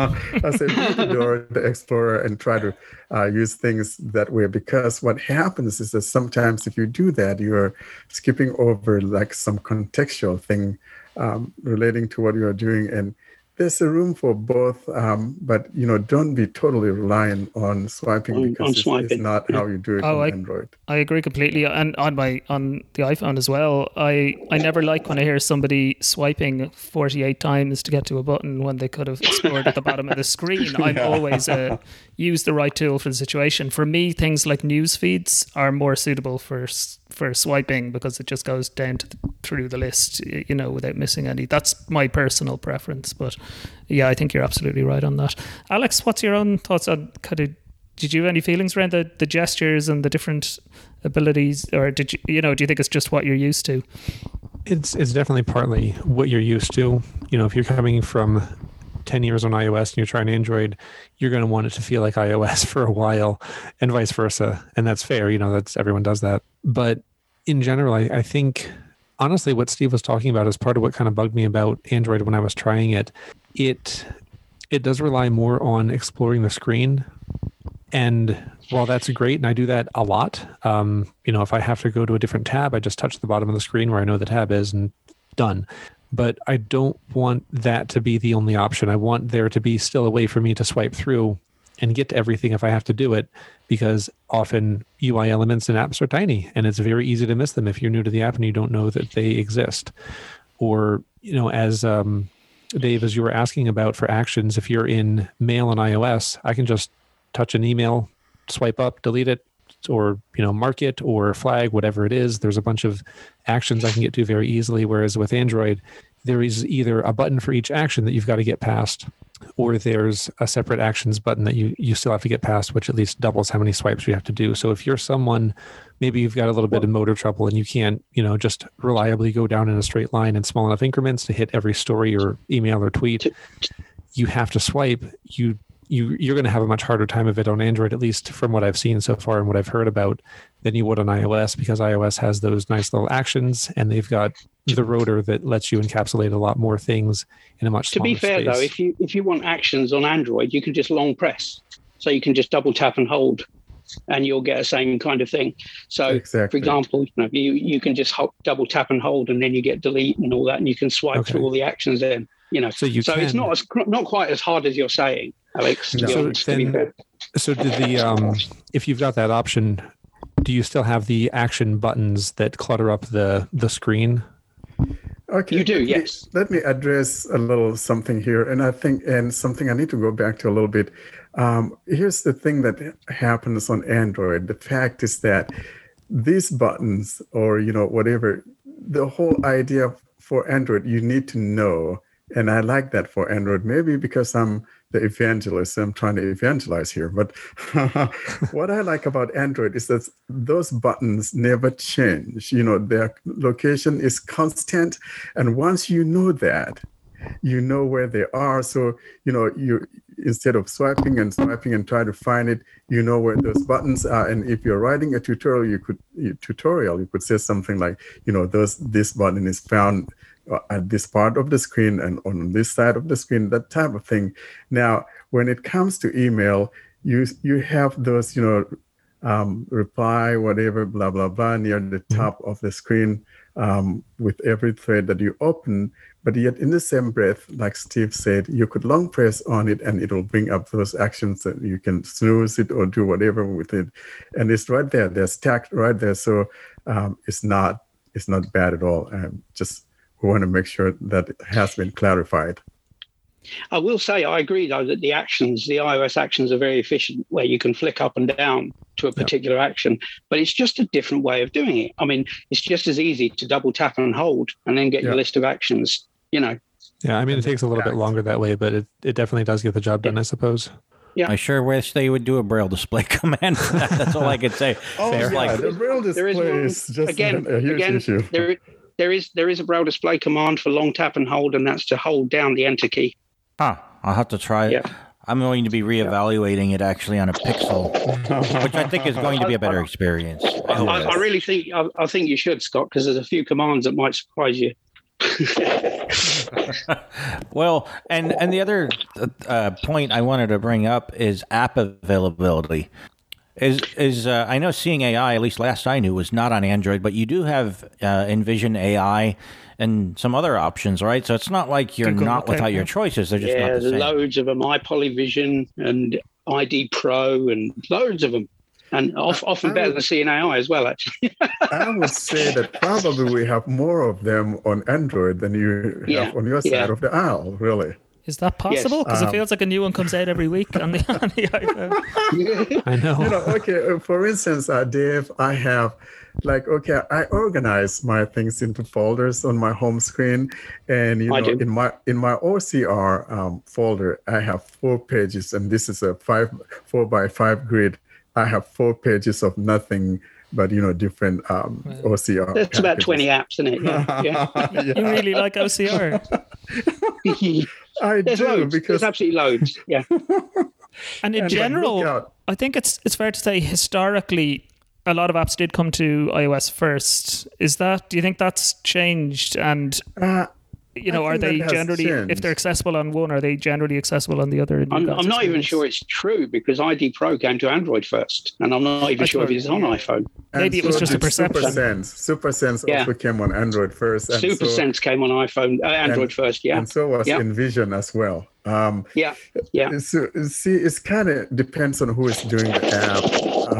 I say, leave the door the Explorer and try to uh, use things that way, because what happens is that sometimes if you do that, you're skipping over like some contextual thing Um, relating to what you are doing, and there's a room for both, um, but you know, don't be totally reliant on swiping On- because on it's, swiping, it's not yeah. how you do it Oh, on I- Android. I agree completely, and on my on the iPhone as well. I, I never like when I hear somebody swiping forty-eight times to get to a button when they could have explored at the bottom of the screen. I'm Yeah. always uh, use the right tool for the situation. For me, things like news feeds are more suitable for s- for swiping because it just goes down to the, through the list, y- you know, without missing any. That's my personal preference, but yeah, I think you're absolutely right on that. Alex, what's your own thoughts on kind of? Did you have any feelings around the, the gestures and the different abilities, or did you, you know, do you think it's just what you're used to? It's it's definitely partly what you're used to. You know, if you're coming from ten years on iOS and you're trying Android, you're going to want it to feel like iOS for a while, and vice versa. And that's fair. You know, that's everyone does that. But in general, I, I think honestly, what Steve was talking about is part of what kind of bugged me about Android when I was trying it. It it does rely more on exploring the screen. And while that's great, and I do that a lot, um, you know, if I have to go to a different tab, I just touch the bottom of the screen where I know the tab is and done. But I don't want that to be the only option. I want there to be still a way for me to swipe through and get to everything if I have to do it, because often U I elements in apps are tiny and it's very easy to miss them if you're new to the app and you don't know that they exist. Or, you know, as um, Dave, as you were asking about for actions, if you're in Mail on iOS, I can just touch an email, swipe up, delete it, or, you know, mark it or flag, whatever it is. There's a bunch of actions I can get to very easily. Whereas with Android, there is either a button for each action that you've got to get past, or there's a separate actions button that you, you still have to get past, which at least doubles how many swipes you have to do. So if you're someone, maybe you've got a little bit of motor trouble and you can't, you know, just reliably go down in a straight line in small enough increments to hit every story or email or tweet, you have to swipe. You You, you're going to have a much harder time of it on Android, at least from what I've seen so far and what I've heard about, than you would on iOS, because iOS has those nice little actions and they've got the rotor that lets you encapsulate a lot more things in a much To smaller be fair, space. though, if you if you want actions on Android, you can just long press. So you can just double tap and hold, and you'll get the same kind of thing. So, Exactly. for example, you know, you, you can just hold, double tap and hold, and then you get delete and all that, and you can swipe Okay. through all the actions then. You know, So you so it's can- not as not quite as hard as you're saying, Alex. To No. be So honest, to be then- fair. So do the um, if you've got that option, do you still have the action buttons that clutter up the the screen? Okay, You do, let me- yes. Let me address a little something here, and I think, and something I need to go back to a little bit. Um, here's the thing that happens on Android. The fact is that these buttons, or you know, whatever, the whole idea for Android, you need to know, and I like that for Android, maybe because I'm the evangelist, I'm trying to evangelize here. But what I like about Android is that those buttons never change. You know, their location is constant. And once you know that, you know where they are. So, you know, you instead of swiping and swiping and trying to find it, you know where those buttons are. And if you're writing a tutorial, you could tutorial, you could say something like, you know, those this button is found at this part of the screen and on this side of the screen, that type of thing. Now, when it comes to email, you you have those, you know, um, reply, whatever, blah, blah, blah, near the top of the screen um, with every thread that you open. But yet in the same breath, like Steve said, you could long press on it and it'll bring up those actions that you can snooze it or do whatever with it. And it's right there. They're stacked right there. So um, it's not it's not bad at all. Um, just we want to make sure that it has been clarified. I will say I agree, though, that the actions, the iOS actions are very efficient, where you can flick up and down to a particular yep. action, but it's just a different way of doing it. I mean, it's just as easy to double tap and hold and then get yep. your list of actions, you know. Yeah, I mean, it takes a little bit longer that way, but it, it definitely does get the job done, yeah. I suppose. Yeah. I sure wish they would do a Braille display command for that. That's all I could say. oh, Fair. yeah, like, the Braille display is just again, a huge again, issue. There, there is there is a Braille display command for long tap and hold, and that's to hold down the enter key. Huh. I'll have to try it. Yeah. I'm going to be reevaluating it actually on a Pixel, which I think is going to be a better experience. I, I, I really think I, I think you should, Scott, because there's a few commands that might surprise you. Well, and and the other uh, point I wanted to bring up is app availability. Is is uh, I know Seeing A I, at least last I knew, was not on Android, but you do have uh, Envision A I and some other options, right? So it's not like you're Google, not okay, without yeah. your choices. They're just yeah, not the same. Loads of them. iPolyvision and I D Pro and loads of them. And off, often I better would, than Seeing A I as well, actually. I would say that probably we have more of them on Android than you have yeah, on your side yeah. of the aisle, really. Is that possible? Because yes. um, it feels like a new one comes out every week on the, on the iPhone. I know. You know. Okay, for instance, uh, Dave, I have, like, okay, I organize my things into folders on my home screen, and you know, in my in my O C R um, folder, I have four pages, and this is a five four by five grid. I have four pages of nothing but, you know, different um, wow. O C R. That's about twenty apps, isn't it? Yeah. yeah. yeah. You really like O C R? I There's do, loads. because There's absolutely loads. Yeah. And in and general, I think it's it's fair to say historically, a lot of apps did come to iOS first. Is that? Do you think that's changed? And uh, you know, are they generally, changed. If they're accessible on one, are they generally accessible on the other? I'm, I'm not experience? even sure it's true, because I D Pro came to Android first, and I'm not even I sure if it's on iPhone. And Maybe so it was just a perception. SuperSense, SuperSense yeah. also came on Android first. And SuperSense so, came on iPhone, uh, Android and, first, yeah. And so was yeah. Envision as well. Um, yeah, yeah. So, see, it's kind of depends on who is doing the app.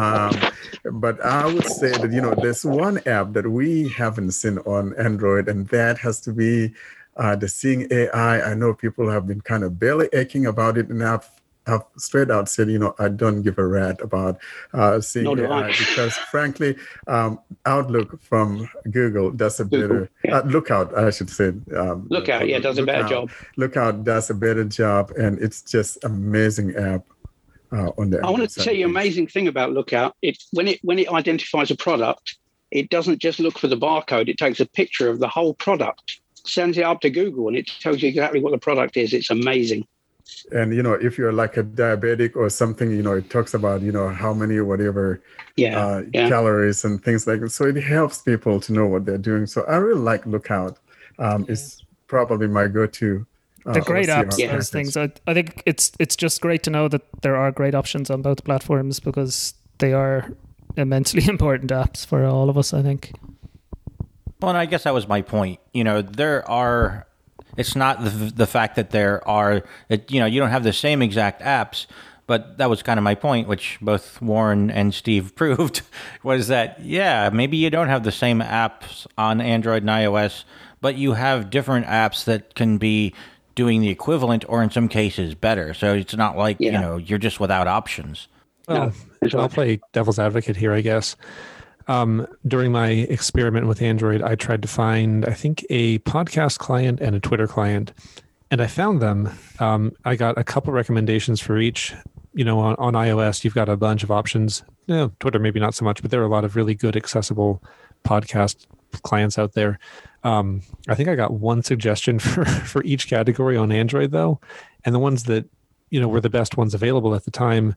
Um, but I would say that, you know, there's one app that we haven't seen on Android, and that has to be Uh, the Seeing A I. I know people have been kind of belly aching about it, and I've, I've straight out said, you know, I don't give a rat about uh, Seeing no, A I because, frankly, um, Outlook from Google does a Google, better. Yeah. Uh, Lookout, I should say. Um, Lookout, yeah, does a better Lookout, job. Lookout does a better job, and it's just amazing app. Uh, on the I want to tell you an amazing thing about Lookout. It when it when it identifies a product, it doesn't just look for the barcode. It takes a picture of the whole product, sends it up to Google, and it tells you exactly what the product is. It's amazing. And, you know, if you're like a diabetic or something, you know, it talks about, you know, how many whatever yeah, uh, yeah. calories and things like that. So it helps people to know what they're doing. So I really like Lookout. Um, yeah. It's probably my go-to. Uh, They're great O C R apps, yeah. those things. I, I think it's it's just great to know that there are great options on both platforms, because they are immensely important apps for all of us, I think. Well, and I guess that was my point. You know, there are, it's not the, the fact that there are, it, you know, you don't have the same exact apps, but that was kind of my point, which both Warren and Steve proved, was that, yeah, maybe you don't have the same apps on Android and iOS, but you have different apps that can be doing the equivalent, or in some cases better. So it's not like, yeah. you know, you're just without options. Well, no, I'll play devil's advocate here, I guess. Um, during my experiment with Android, I tried to find, I think, a podcast client and a Twitter client, and I found them. Um, I got a couple recommendations for each. You know, on, on iOS, you've got a bunch of options. You know, Twitter, maybe not so much, but there are a lot of really good, accessible podcast clients out there. Um, I think I got one suggestion for, for each category on Android, though. And the ones that, you know, were the best ones available at the time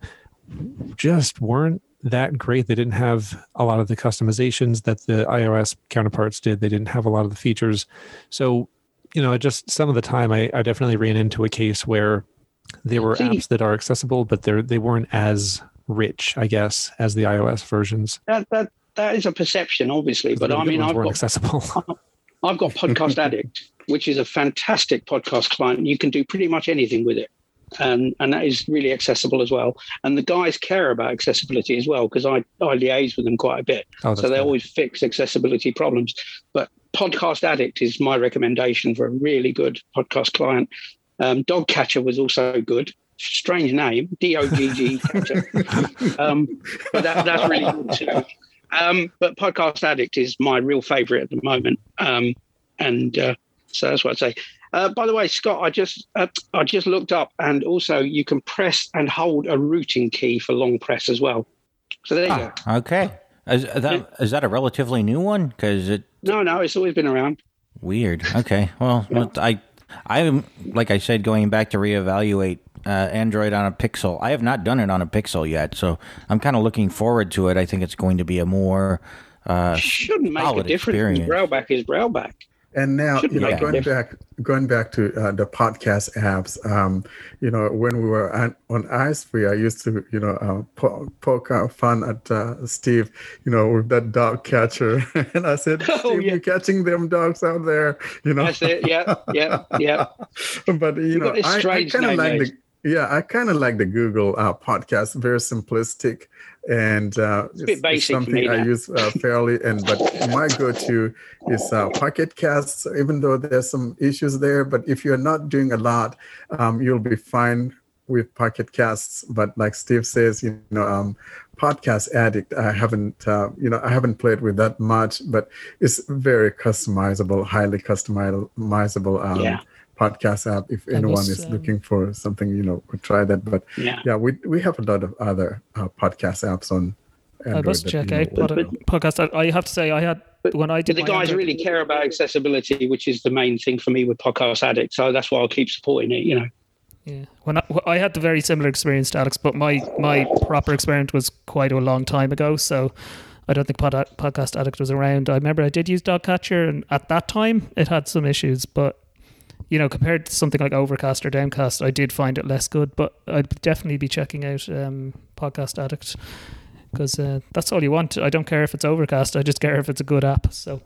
just weren't that great. They didn't have a lot of the customizations that the iOS counterparts did. They didn't have a lot of the features. So, you know, just some of the time I, I definitely ran into a case where there were See, apps that are accessible, but they're, they weren't as rich, I guess, as the iOS versions. That, that, that is a perception, obviously. But The I good mean, ones I've weren't got, accessible. I've got Podcast Addict, which is a fantastic podcast client. You can do pretty much anything with it. And, and that is really accessible as well. And the guys care about accessibility as well, because I, I liaise with them quite a bit. Oh, so they good. always fix accessibility problems. But Podcast Addict is my recommendation for a really good podcast client. Um, Dogcatcher was also good. Strange name, D O G G Catcher. um, but that, that's really good too. Um, but Podcast Addict is my real favourite at the moment. Um, and uh, so that's what I'd say. Uh, by the way, Scott, I just uh, I just looked up, and also you can press and hold a routing key for long press as well. So there you Ah, go. okay. Is that is that a relatively new one? Because it No, no, it's always been around. weird. Okay. Well, Yeah. I I'm like I said, going back to reevaluate uh, Android on a Pixel. I have not done it on a Pixel yet, so I'm kind of looking forward to it. I think it's going to be a more uh, Shouldn't make a solid difference. experience. Browback is Browback. And now, Should you know, make a going difference. back, going back to uh, the podcast apps. Um, you know, when we were on, on iSphere, I used to, you know, uh, po- poke uh, fun at uh, Steve, you know, with that dog catcher, and I said, "Steve, Oh, yeah. you're catching them dogs out there," you know. That's it. Yeah, yeah, yeah. But you You've know, got this I, I strange kind of name, like mate. the yeah, I kind of like the Google uh, podcast. Very simplistic, and uh, It's a bit basic for something me I now. use uh, fairly. And but my go-to is uh, Pocket Casts. Even though there's some issues there, but if you're not doing a lot, um, you'll be fine with Pocket Casts. But like Steve says, you know, um, Podcast Addict, I haven't, uh, you know, I haven't played with that much, but it's very customizable, highly customizable. Um, Yeah. podcast app. If I anyone must, is um, looking for something, you know, could try that. But Yeah. yeah, we we have a lot of other uh, podcast apps on Android. I must that, check you know, out we- pod- podcast. I have to say, I had when I But did the my guys Android- really care about accessibility, which is the main thing for me with Podcast Addict. So that's why I'll keep supporting it, you know. Yeah, when I, I had the very similar experience to Alex, but my my proper experience was quite a long time ago, so I don't think Pod, Podcast Addict was around. I remember I did use Dogcatcher, and at that time it had some issues, but you know, compared to something like Overcast or Downcast, I did find it less good. But I'd definitely be checking out um, Podcast Addict, because uh, that's all you want. I don't care if it's Overcast; I just care if it's a good app. So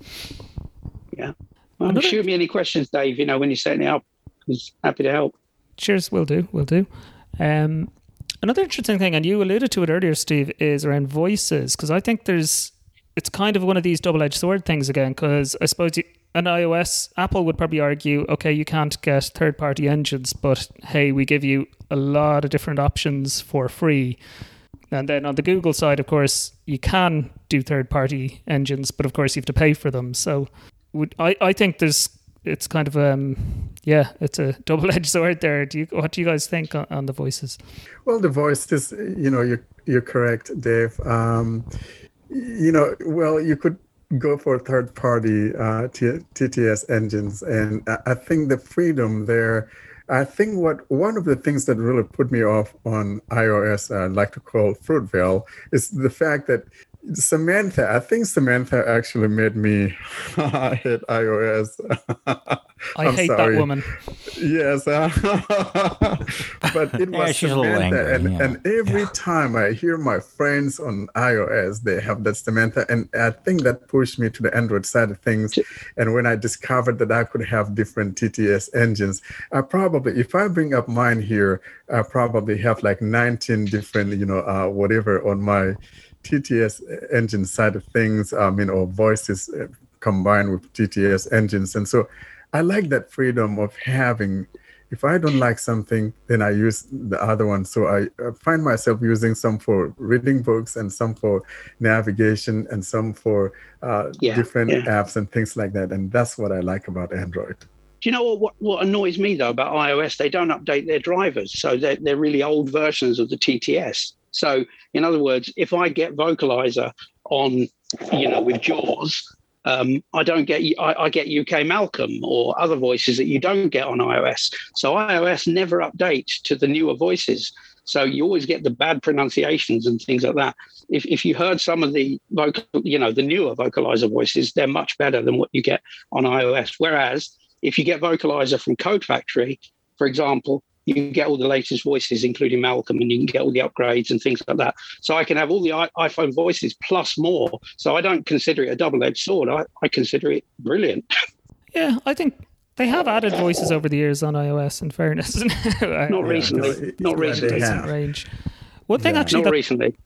Yeah. Well, Another- shoot me any questions, Dave, you know, when you're setting it up. I was happy to help. cheers, will do, will do. Um, another interesting thing, and you alluded to it earlier, Steve, is around voices, because I think there's it's kind of one of these double-edged sword things again, because I suppose you, an iOS, Apple would probably argue, okay, you can't get third-party engines, but hey, we give you a lot of different options for free. And then on the Google side, of course, you can do third-party engines, but of course you have to pay for them. So would I, I think there's it's kind of um yeah, it's a double-edged sword there. Do you what do you guys think on, on the voices? Well, the voice is, you know, you're, you're correct, Dave. Um, you know, well, you could go for third-party uh, T- TTS engines, and I- I think the freedom there. I think what one of the things that really put me off on iOS, uh, I'd like to call Fruitvale, is the fact that Samantha, I think Samantha actually made me hate iOS. I I'm hate sorry. that woman. Yes, uh, but it Yeah, was she's a little Samantha, angry, and, yeah. and every time I hear my friends on iOS, they have that Samantha, and I think that pushed me to the Android side of things. And when I discovered that I could have different T T S engines, I probably, if I bring up mine here, I probably have like nineteen different, you know, uh, whatever on my T T S engine side of things. I mean, or voices uh, combined with T T S engines, and so I like that freedom of having if I don't like something, then I use the other one. So I uh, find myself using some for reading books and some for navigation and some for uh, Yeah, different yeah. apps and things like that. And that's what I like about Android. Do you know what, what, what annoys me, though, about iOS? They don't update their drivers. So they're, they're really old versions of the T T S. So, in other words, if I get Vocalizer on, you know, with JAWS, um, I don't get, I, I get U K Malcolm or other voices that you don't get on iOS. So iOS never updates to the newer voices. So you always get the bad pronunciations and things like that. If if you heard some of the vocal, you know, the newer Vocalizer voices, they're much better than what you get on iOS. Whereas if you get Vocalizer from Code Factory, for example, you can get all the latest voices, including Malcolm, and you can get all the upgrades and things like that. So I can have all the I- iPhone voices plus more. So I don't consider it a double-edged sword. I, I consider it brilliant. Yeah, I think they have added voices over the years on iOS, in fairness. I- Not I- recently. no, it- Not yeah, they recently. have. decent range. One thing Yeah. actually Not that recently.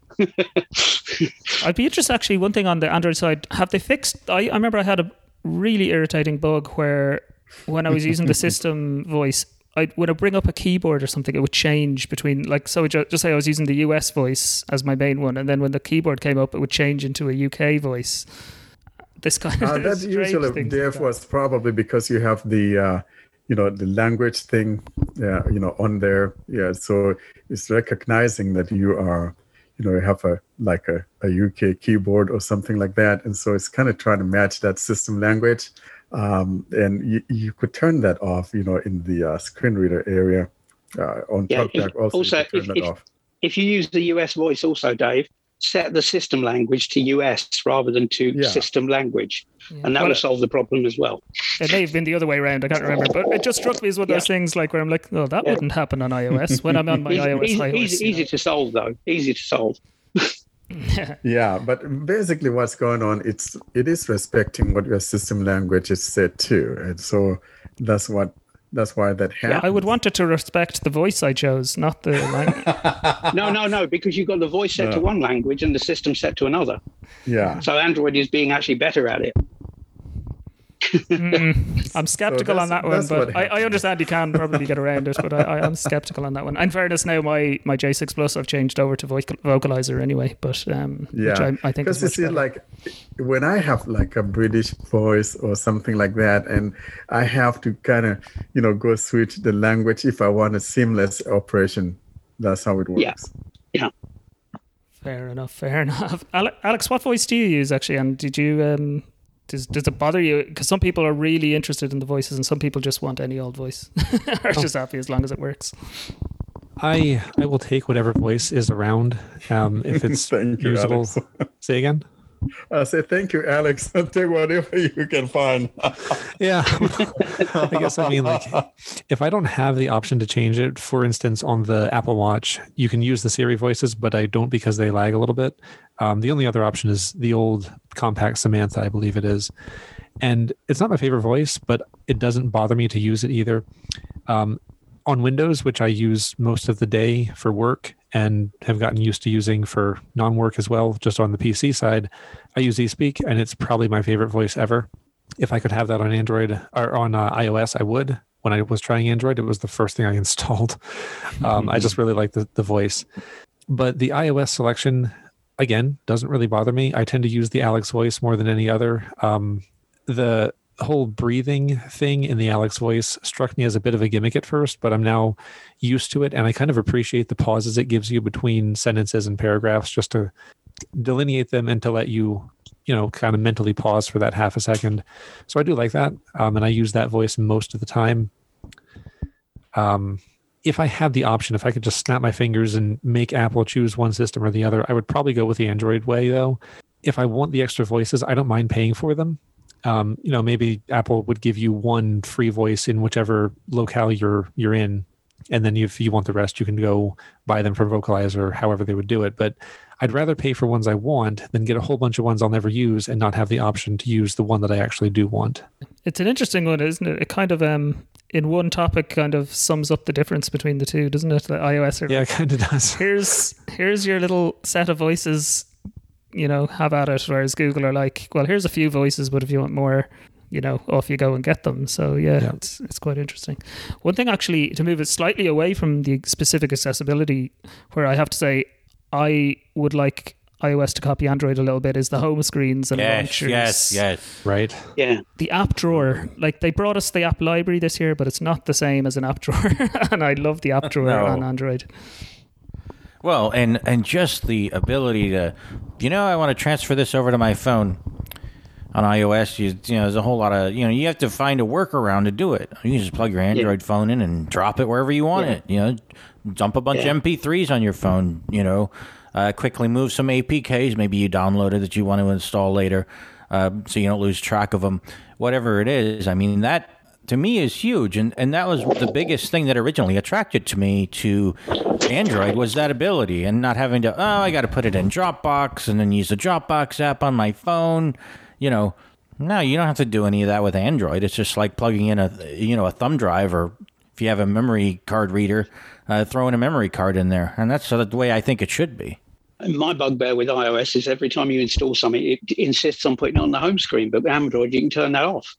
I'd be interested, actually, one thing on the Android side, have they fixed, I, I remember I had a really irritating bug where when I was using the system voice, I when I bring up a keyboard or something, it would change between, like, so ju- just say I was using the U S voice as my main one, and then when the keyboard came up, it would change into a U K voice. This kind of Uh, that's strange usually things there like that. was probably because you have the uh, you know the language thing, yeah, you know, on there, yeah. So it's recognizing that you are, you know, you have a like a, a U K keyboard or something like that, and so it's kind of trying to match that system language. Um, and you, you could turn that off, you know, in the uh, screen reader area uh, on Yeah, TalkBack. if- Also, also, you could turn if- that if- off. If you use the U S voice also, Dave, set the system language to U S rather than to Yeah. system language. Yeah. And that Well, will solve the problem as well. it may have been the other way around, I can't remember, but it just struck me as one of those Yeah. things like where I'm like, no, that Yeah. wouldn't happen on iOS when I'm on my Easy, iOS easy, iOS. easy, you easy to solve, though. Easy to solve. know. Yeah, but basically what's going on, it's it is respecting what your system language is set to. And so that's what that's why that happens. I would want it to respect the voice I chose, not the language. No, no, no, because you've got the voice set to No. one language and the system set to another. Yeah. So Android is being actually better at it. Mm, I'm skeptical So on that that's- one, that's but what I, I happens. understand you can probably get around it, but I, I, I'm skeptical on that one. In fairness, now my, my J six Plus I've changed over to vocal, Vocalizer anyway, but um, Yeah, which I, I think is because you much see, better. like when I have like a British voice or something like that, and I have to kind of, you know, go switch the language if I want a seamless operation. That's how it works. Yeah. Fair enough, fair enough. Ale- Alex, what voice do you use actually? And did you um, does does it bother you? Because some people are really interested in the voices, and some people just want any old voice, or just happy as long as it works. I I will take whatever voice is around um, if it's Thank you, usable. Alex. Say again. I say thank you, Alex. Take whatever you can find. Yeah. I guess I mean, like, if I don't have the option to change it, for instance, on the Apple Watch, you can use the Siri voices, but I don't because they lag a little bit. Um, the only other option is the old compact Samantha, I believe it is. And it's not my favorite voice, but it doesn't bother me to use it either. Um, on Windows, which I use most of the day for work and have gotten used to using for non-work as well, just on the P C side, I use eSpeak, and it's probably my favorite voice ever. If I could have that on Android or on uh, iOS, I would. When I was trying Android, it was the first thing I installed. Um, I just really like the, the voice. But the iOS selection, again, doesn't really bother me. I tend to use the Alex voice more than any other. Um, the whole breathing thing in the Alex voice struck me as a bit of a gimmick at first, but I'm now used to it, and I kind of appreciate the pauses it gives you between sentences and paragraphs just to delineate them and to let you, you know, kind of mentally pause for that half a second. So I do like that, um, and I use that voice most of the time. Um, if I had the option, if I could just snap my fingers and make Apple choose one system or the other, I would probably go with the Android way, though. If I want the extra voices, I don't mind paying for them. Um, you know, maybe Apple would give you one free voice in whichever locale you're you're in, and then if you want the rest, you can go buy them from Vocalizer, however they would do it. But I'd rather pay for ones I want than get a whole bunch of ones I'll never use and not have the option to use the one that I actually do want. It's an interesting one, isn't it? It kind of, um, in one topic, kind of sums up the difference between the two, doesn't it? The iOS are Yeah, it kind of does. here's here's your little set of voices, you know, have at it. Whereas Google are like, well, here's a few voices, but if you want more, you know, off you go and get them. So yeah, yeah, it's it's quite interesting. One thing actually, to move it slightly away from the specific accessibility, where I have to say I would like iOS to copy Android a little bit, is the home screens and yes, launchers. Yes, yes, right. Yeah. The app drawer, like they brought us the app library this year, but it's not the same as an app drawer. And I love the app drawer No. on Android. Well, and and just the ability to, you know, I want to transfer this over to my phone. On iOS, you, you know, there's a whole lot of, you know, you have to find a workaround to do it. You can just plug your Android yeah. phone in and drop it wherever you want yeah. it. You know, dump a bunch yeah. of M P threes on your phone, you know, uh, quickly move some A P Ks. Maybe you downloaded that you want to install later, uh, so you don't lose track of them. Whatever it is, I mean, that to me is huge. And, and that was the biggest thing that originally attracted to me to Android was that ability and not having to, oh, I got to put it in Dropbox and then use the Dropbox app on my phone. You know, no, you don't have to do any of that with Android. It's just like plugging in a, you know, a thumb drive, or if you have a memory card reader, uh, throwing a memory card in there. And that's the way I think it should be. My bugbear with iOS is every time you install something, it insists on putting it on the home screen. But with Android, you can turn that off.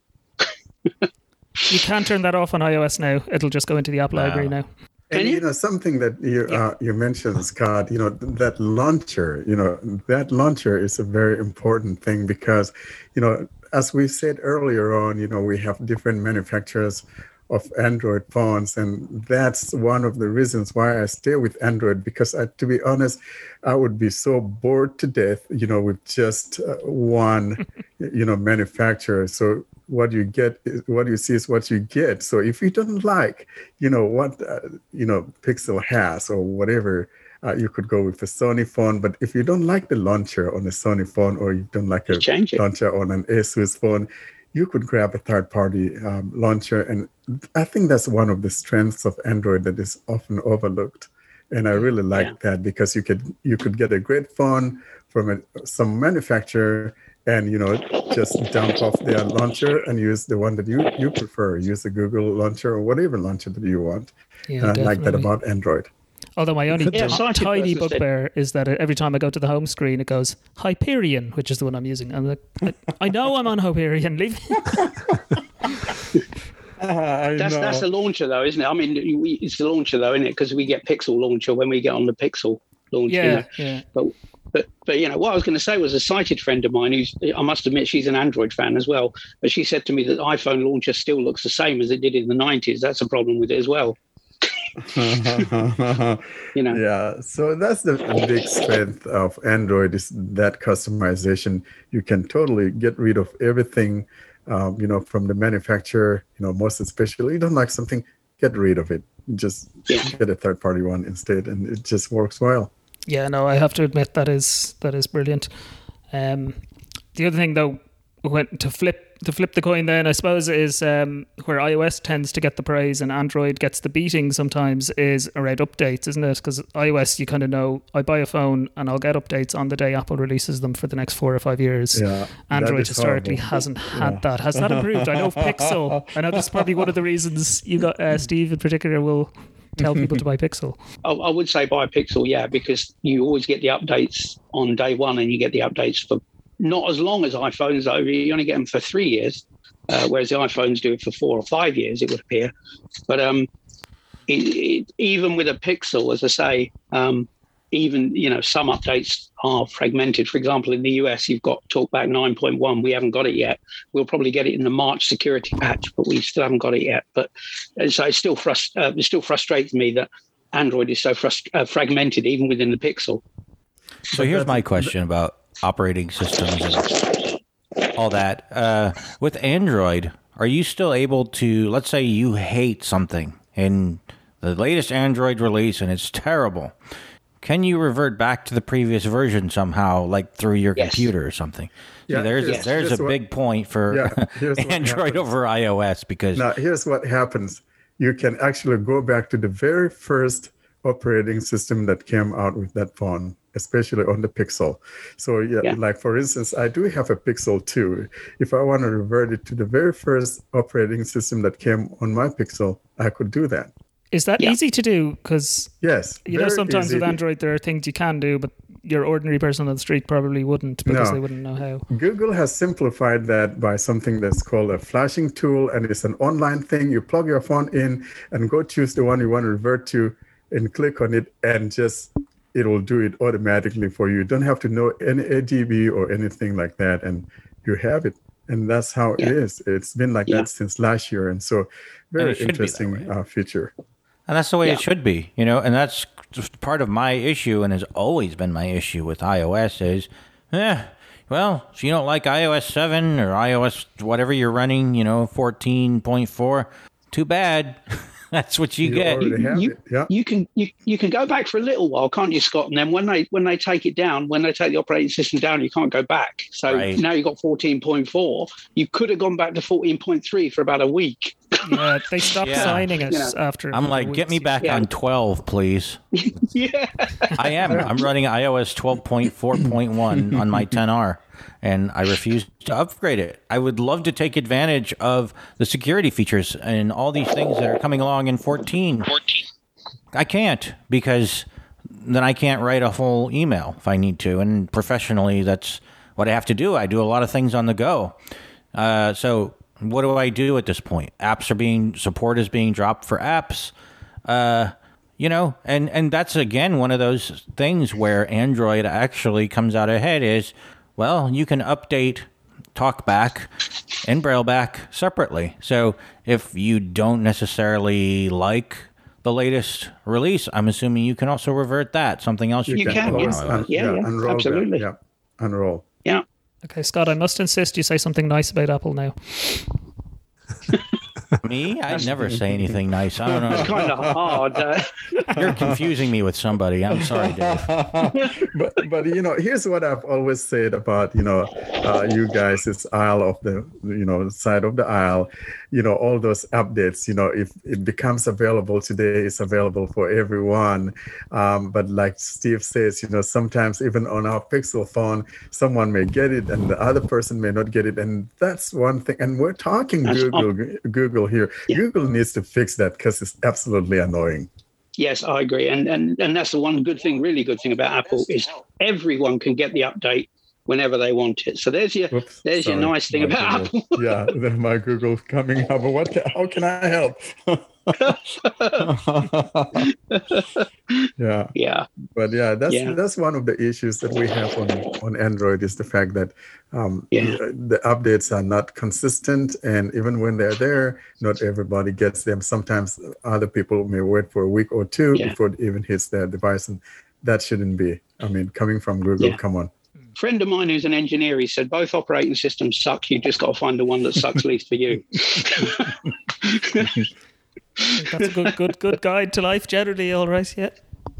You can turn that off on iOS now. It'll just go into the app wow. library now. And, you know, something that you yeah. uh, you mentioned, Scott, you know, that launcher, you know, that launcher is a very important thing because, you know, as we said earlier on, you know, we have different manufacturers of Android phones. And that's one of the reasons why I stay with Android, because I, to be honest, I would be so bored to death, you know, with just uh, one, you know, manufacturer. So what you get, is, what you see is what you get. So if you don't like, you know, what, uh, you know, Pixel has or whatever, uh, you could go with the Sony phone. But if you don't like the launcher on a Sony phone, or you don't like a launcher on an Asus phone, you could grab a third-party um, launcher. And I think that's one of the strengths of Android that is often overlooked. And I really like yeah. that, because you could you could get a great phone from a, some manufacturer and, you know, just dump off their launcher and use the one that you, you prefer. Use the Google launcher or whatever launcher that you want. Yeah, and I like that about Android. Although my only yeah, t- tiny bugbear is that every time I go to the home screen, it goes Hyperion, which is the one I'm using. I'm like, I, I know I'm on Hyperion. Leave me. uh, that's know. that's the launcher, though, isn't it? I mean, we, it's the launcher, though, isn't it? Because we get Pixel launcher when we get on the Pixel launcher. Yeah, you know? yeah. But but but you know what I was going to say was a sighted friend of mine who's, I must admit, she's an Android fan as well. But she said to me that the iPhone launcher still looks the same as it did in the nineties. That's a problem with it as well. you know. Yeah, so that's the big strength of Android, is that customization. You can totally get rid of everything, um, you know, from the manufacturer. You know, most especially, you don't like something, get rid of it. Just yeah. get a third-party one instead, and it just works well. Yeah, no, I have to admit that is that is brilliant. Um, the other thing, though, when to flip. To flip the coin then, I suppose, is um, where iOS tends to get the praise and Android gets the beating sometimes, is around updates, isn't it? Because iOS, you kind of know, I buy a phone and I'll get updates on the day Apple releases them for the next four or five years. Yeah, Android historically horrible. hasn't had yeah. that. Has that improved? I know Pixel. I know this is probably one of the reasons you got, uh, Steve in particular, will tell people to buy Pixel. I, I would say buy Pixel, yeah, because you always get the updates on day one and you get the updates for not as long as iPhones, though. You only get them for three years, uh, whereas the iPhones do it for four or five years, it would appear. But um, it, it, even with a Pixel, as I say, um, even, you know, some updates are fragmented. For example, in the U S, you've got TalkBack nine point one. We haven't got it yet. We'll probably get it in the March security patch, but we still haven't got it yet. But so it still, frust- uh, it still frustrates me that Android is so frust- uh, fragmented, even within the Pixel. So here's my question about operating systems and all that. Uh, with Android, are you still able to, let's say you hate something in the latest Android release and it's terrible. Can you revert back to the previous version somehow, like through your yes. computer or something? Yeah, See, there's yes. there's here's a what, big point for yeah, Android over iOS, because... Now, here's what happens. You can actually go back to the very first operating system that came out with that phone, especially on the Pixel. So yeah, yeah, like for instance, I do have a Pixel two. If I want to revert it to the very first operating system that came on my Pixel, I could do that. Is that yeah. easy to do? Because yes, you know, sometimes easy. With Android there are things you can do, but your ordinary person on the street probably wouldn't because No. they wouldn't know how. Google has simplified that by something that's called a flashing tool, and it's an online thing. You plug your phone in and go choose the one you want to revert to and click on it, and just it will do it automatically for you. You don't have to know any A D B or anything like that, and you have it. And that's how Yeah. it is. It's been like Yeah. that since last year, and so very it should be that interesting way. uh, feature. And that's the way Yeah. it should be, you know, and that's just part of my issue and has always been my issue with iOS is, eh, well, so you don't like iOS seven or iOS whatever you're running, you know, fourteen point four, too bad. That's what you, You get. already have You- it. Yeah. You can you, you can go back for a little while, can't you, Scott? And then when they when they take it down, when they take the operating system down, you can't go back. So Right. now you've got fourteen point four. You could have gone back to fourteen point three for about a week. Yeah, they stopped Yeah. signing it You know, after. I'm like, get me weeks. back Yeah. on twelve, please. Yeah. I am. I'm running iOS twelve point four point one on my ten R, and I refuse to upgrade it. I would love to take advantage of the security features and all these things that are coming along in fourteen. I can't because then I can't write a full email if I need to, and professionally, that's what I have to do. I do a lot of things on the go. Uh, so what do I do at this point? Apps are being support is being dropped for apps. Uh, you know, and, and that's, again, one of those things where Android actually comes out ahead is, well, you can update TalkBack and BrailleBack separately. So if you don't necessarily like the latest release, I'm assuming you can also revert that. Something else you, You can, can, do on yes. iOS. Un- Yeah, yeah, unroll that. absolutely. Yeah, unroll. Yeah. Okay, Scott, I must insist you say something nice about Apple now. Me? I never say anything nice. I don't know. Kind of hard. Uh, You're confusing me with somebody. I'm sorry, Dave. but but you know, here's what I've always said about you know uh, you guys. It's aisle of the you know side of the aisle. You know, all those updates. You know, if it becomes available today, it's available for everyone. Um, but like Steve says, you know, sometimes even on our Pixel phone, someone may get it and the other person may not get it, and that's one thing. And we're talking That's Google Google here. Yeah. Google needs to fix that because it's absolutely annoying. yes, I agree. And, and and that's the one good thing, really good thing about Apple is everyone can get the update whenever they want it. So there's your Whoops, there's your sorry. nice thing My about Google. Apple. Yeah, then my Google coming up. But what? Can, how can I help? yeah, Yeah. but yeah, that's Yeah. that's one of the issues that we have on on Android is the fact that um, Yeah. the updates are not consistent, and even when they're there, not everybody gets them. Sometimes other people may wait for a week or two Yeah. before it even hits their device, and that shouldn't be. I mean, coming from Google, Yeah. come on. Friend of mine who's an engineer, he said both operating systems suck. You just got to find the one that sucks least for you. That's a good, good, good guide to life generally. All right, yeah.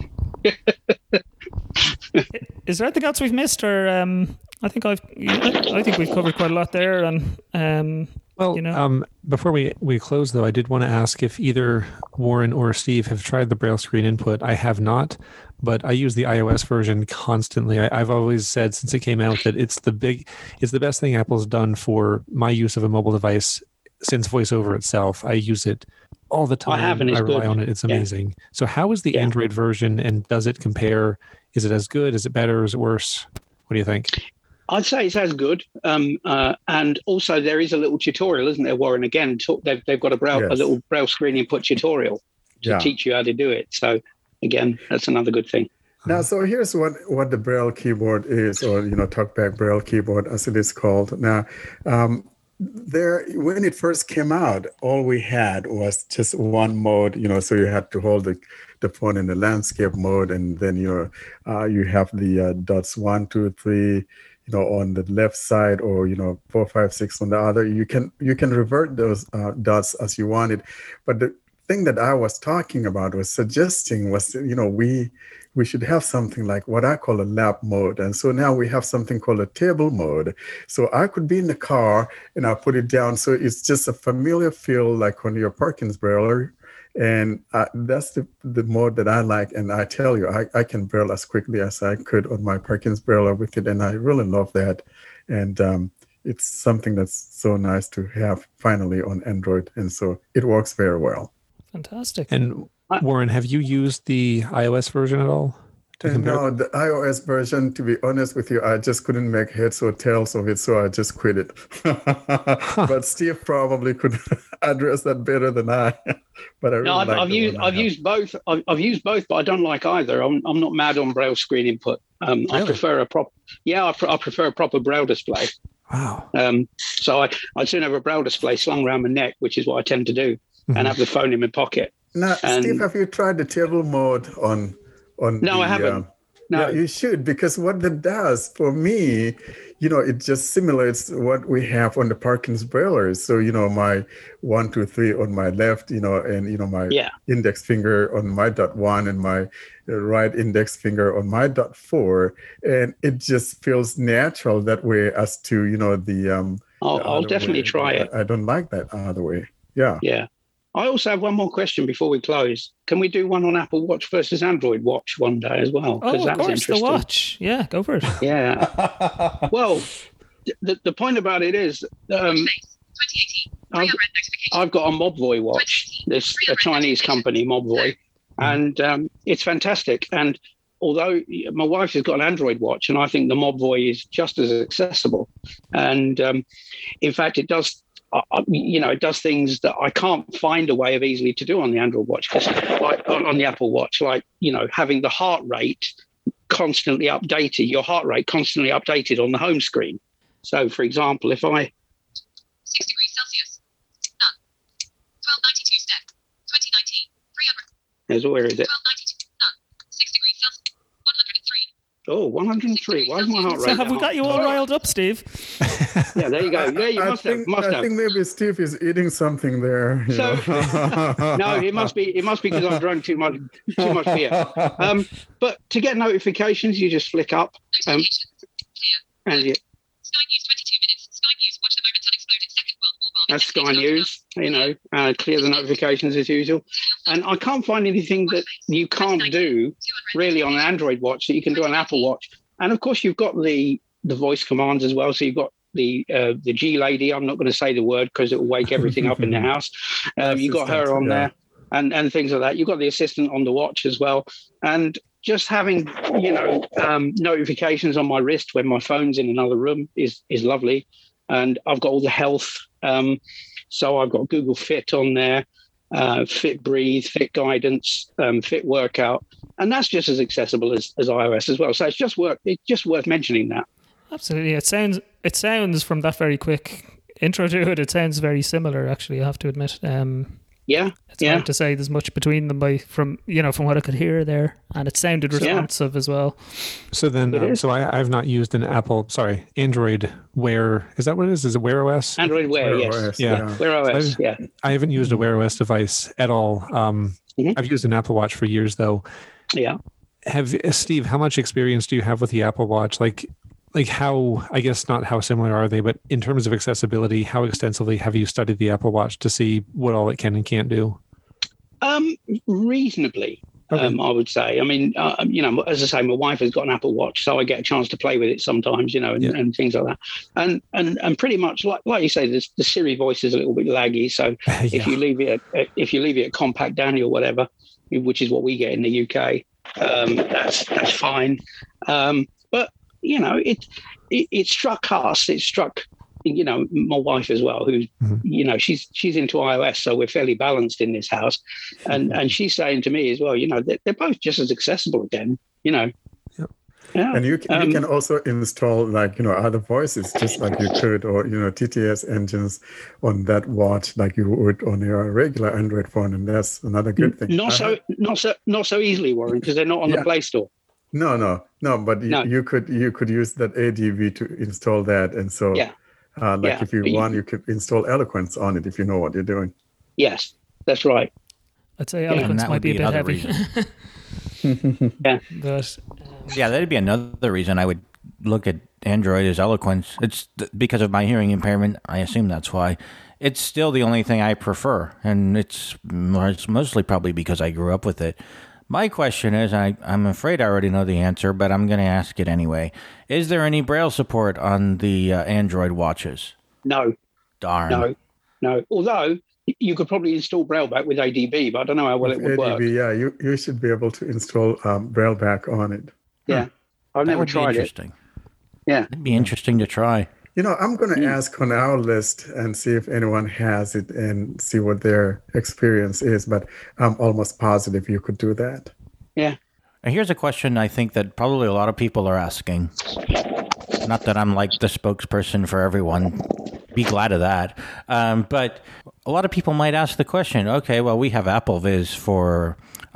Is there anything else we've missed, or um, I think I've, I, I think we've covered quite a lot there, and um, Well, you know, um, before we, we close, though, I did want to ask if either Warren or Steve have tried the Braille screen input. I have not, but I use the iOS version constantly. I, I've always said since it came out that it's the big, it's the best thing Apple's done for my use of a mobile device since VoiceOver itself. I use it all the time. I have, and it's I rely good. on it. It's Yeah. amazing. So how is the Yeah. Android version, and does it compare? Is it as good? Is it better? Is it worse? What do you think? I'd say it's as good. Um, uh, and also there is a little tutorial, isn't there, Warren? Again, talk, they've, they've got a, braille, a Yes. little Braille screen input tutorial to Yeah. teach you how to do it. So again, that's another good thing. Now, so here's what, what the Braille keyboard is, or, you know, TalkBack Braille keyboard, as it is called. Now, um, there, when it first came out, all we had was just one mode, you know, so you had to hold the, the phone in the landscape mode, and then, you know, uh, you have the uh, dots one, two, three, you know, on the left side, or, you know, four, five, six on the other. You can, you can revert those uh, dots as you wanted. But the thing that I was talking about was suggesting was, you know, we, we should have something like what I call a lap mode. And so now we have something called a table mode. So I could be in the car and I'll put it down. So it's just a familiar feel like on your Perkins Braille. And uh, that's the, the mode that I like. And I tell you, I, I can Braille as quickly as I could on my Perkins Braille with it. And I really love that. And um, it's something that's so nice to have finally on Android. And so it works very well. fantastic. And Warren, have you used the iOS version at all? to compare? No, the iOS version, to be honest with you, I just couldn't make heads or tails of it, so I just quit it. But Steve probably could address that better than I. But I really No, I've, like I've the used one I I've have. used both. I've, I've used both, but I don't like either. I'm I'm not mad on Braille screen input. Um, I Really? prefer a prop. Yeah, I, pr- I prefer a proper Braille display. Wow. Um, so I I'd soon have a Braille display slung around my neck, which is what I tend to do, Mhm. and have the phone in my pocket. Now, and- Steve, have you tried the table mode on on No, the, I haven't. um, No, Yeah, you should, because what that does for me, you know, it just simulates what we have on the Parkins braillers. So, you know, my one, two, three on my left, you know, and, you know, my yeah, index finger on my dot one and my uh, right index finger on my dot four. And it just feels natural that way as to, you know, the. Um, I'll, the I'll other definitely way. try it. I, I don't like that other way. Yeah. Yeah. I also have one more question before we close. Can we do one on Apple Watch versus Android Watch one day as well? Oh, of that's course, the interesting. watch. Yeah, go for it. Yeah. Well, the, the point about it is, um, I've, I've got a Mobvoi watch, this a Chinese company, Mobvoi, and um, it's fantastic. And although my wife has got an Android watch, and I think the Mobvoi is just as accessible. And um, in fact, it does. Uh, you know, it does things that I can't find a way of easily to do on the Android watch, because like on, on the Apple Watch, like, you know, having the heart rate constantly updated, your heart rate constantly updated on the home screen. So, for example, if I six degrees Celsius, none, twelve ninety-two step, twenty nineteen, three hundred, there's where is it? twelve ninety-two, none, six degrees Celsius, one hundred three. Oh, one hundred three. Why is my heart rate? So have we that got you all riled up, Steve? Yeah, there you go. Yeah, you I must think, have. Must I have. think maybe Steve is eating something there. you So- know. No, it must be. It must be because I've drunk too much, too much beer. Um, but to get notifications, you just flick up, um, Notifications, clear. and you, Sky News twenty-two minutes. Sky News watch the moment unexploded second world war bomb. that's Sky News. You know, uh, clear the notifications as usual. And I can't find anything that you can't do really on an Android watch that you can do on an Apple Watch. And of course, you've got the the voice commands as well. So you've got the uh, the G lady. I'm not going to say the word because it will wake everything up in the house. Um, you got her on Assistant, yeah. there, and and things like that. You've got the assistant on the watch as well, and just having you know um, notifications on my wrist when my phone's in another room is is lovely. And I've got all the health. Um, so I've got Google Fit on there, uh, Fit Breathe, Fit Guidance, um, Fit Workout. And that's just as accessible as, as iOS as well. So it's just worth it's just worth mentioning that. Absolutely. It sounds it sounds from that very quick intro to it, it sounds very similar, actually, I have to admit. Um, Yeah, it's yeah. hard to say there's much between them by from you know from what I could hear there. And it sounded Yeah. responsive as well. So then, It um, is. so I, I've not used an Apple, sorry, Android Wear. Is that what it is? Is it Wear O S? Android Wear, yes. iOS, Yeah. Wear O S, So- yeah. I haven't used a Wear O S device at all. Um, Mhm. I've used an Apple Watch for years, though. Yeah. Have uh, Steve, how much experience do you have with the Apple Watch? Like, like how? I guess not how similar are they, but in terms of accessibility, how extensively have you studied the Apple Watch to see what all it can and can't do? Um, reasonably, Okay. um, I would say. I mean, uh, you know, as I say, my wife has got an Apple Watch, so I get a chance to play with it sometimes, you know, and, Yeah. and things like that. And and and pretty much, like like you say, the, the Siri voice is a little bit laggy. So if Yeah. you leave it, at, if you leave it at Compact Danny or whatever, which is what we get in the U K, um, that's that's fine. Um, but you know, it, it it struck us. It struck. You know, my wife as well, who's, Mhm. you know, she's she's into iOS, so we're fairly balanced in this house. And and she's saying to me as well, you know, they're, they're both just as accessible again, you know. Yep. Yeah. And you can, Um, you can also install like, you know, other voices just like you could, or, you know, T T S engines on that watch like you would on your regular Android phone. And that's another good thing. Not I so have- not so not so easily, Warren, because they're not on Yeah. the Play Store. No, no, no, but you, No. you could you could use that A D V to install that. And so Yeah. uh, like Yeah, if you but you- want, you could install Eloquence on it if you know what you're doing. Yes, that's right. I'd say Yeah, and Eloquence that might would be a be bit another heavy. Yeah. But Yeah, that'd be another reason I would look at Android as Eloquence. It's th- because of my hearing impairment. I assume that's why. It's still the only thing I prefer, and it's, it's mostly probably because I grew up with it. My question is, I, I'm afraid I already know the answer, but I'm going to ask it anyway. Is there any Braille support on the uh, Android watches? No, Darn. no, no. Although you could probably install Brailleback with A D B, but I don't know how well With it would A D B, work. yeah, you, you should be able to install um, Brailleback on it. Yeah, I've That never would be tried it. interesting. Yeah. It'd be interesting to try. You know, I'm going to ask on our list and see if anyone has it and see what their experience is, but I'm almost positive you could do that. Yeah. And here's a question I think that probably a lot of people are asking. Not that I'm like the spokesperson for everyone. Be glad of that. Um, but a lot of people might ask the question, okay, well, we have AppleVis for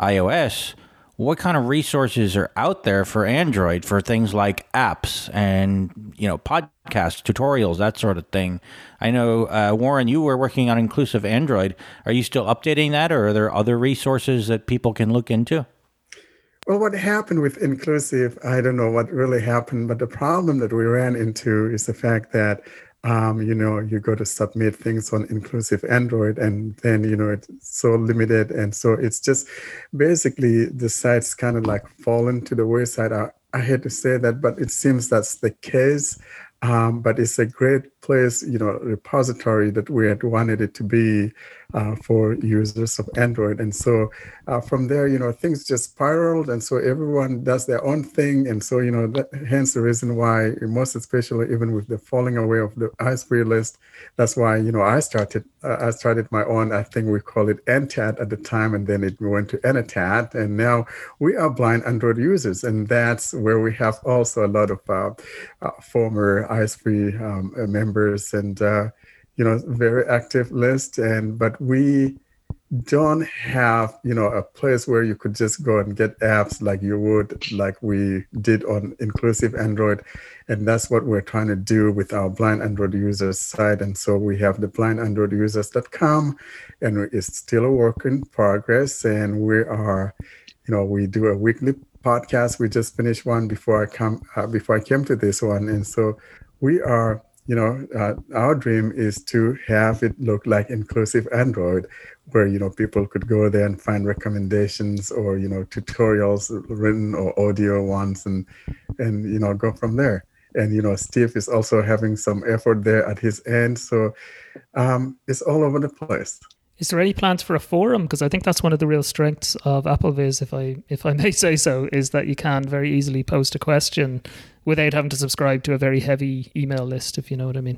iOS. What kind of resources are out there for Android for things like apps and, you know, podcasts, tutorials, that sort of thing? I know, uh, Warren, you were working on Inclusive Android. Are you still updating that, or are there other resources that people can look into? Well, what happened with Inclusive, I don't know what really happened, but the problem that we ran into is the fact that Um, you know, you go to submit things on Inclusive Android, and then, you know, it's so limited. And so it's just basically the site's kind of like fallen to the wayside. I, I hate to say that, but it seems that's the case. Um, but it's a great place, you know, repository that we had wanted it to be uh, for users of Android. And so uh, from there, you know, things just spiraled. And so everyone does their own thing. And so, you know, that, hence the reason why, most especially even with the falling away of the iSphere list, that's why, you know, I started, uh, I started my own, I think we call it N T A T at the time, and then it went to N A T A T. And now we are blind Android users. And that's where we have also a lot of uh, uh, former iSphere um, members and, uh, you know, very active list. And, but we don't have, you know, a place where you could just go and get apps like you would, like we did on Inclusive Android. And that's what we're trying to do with our Blind Android Users site. And so we have the blind android users dot com, and it's still a work in progress. And we are, you know, we do a weekly podcast. We just finished one before I come, uh, before I came to this one. And so we are, you know, uh, our dream is to have it look like Inclusive Android, where, you know, people could go there and find recommendations or, you know, tutorials, written or audio ones, and, and, you know, go from there. And, you know, Steve is also having some effort there at his end. So um, it's all over the place. Is there any plans for a forum? Because I think that's one of the real strengths of AppleVis, if I if I may say so, is that you can very easily post a question without having to subscribe to a very heavy email list, if you know what I mean.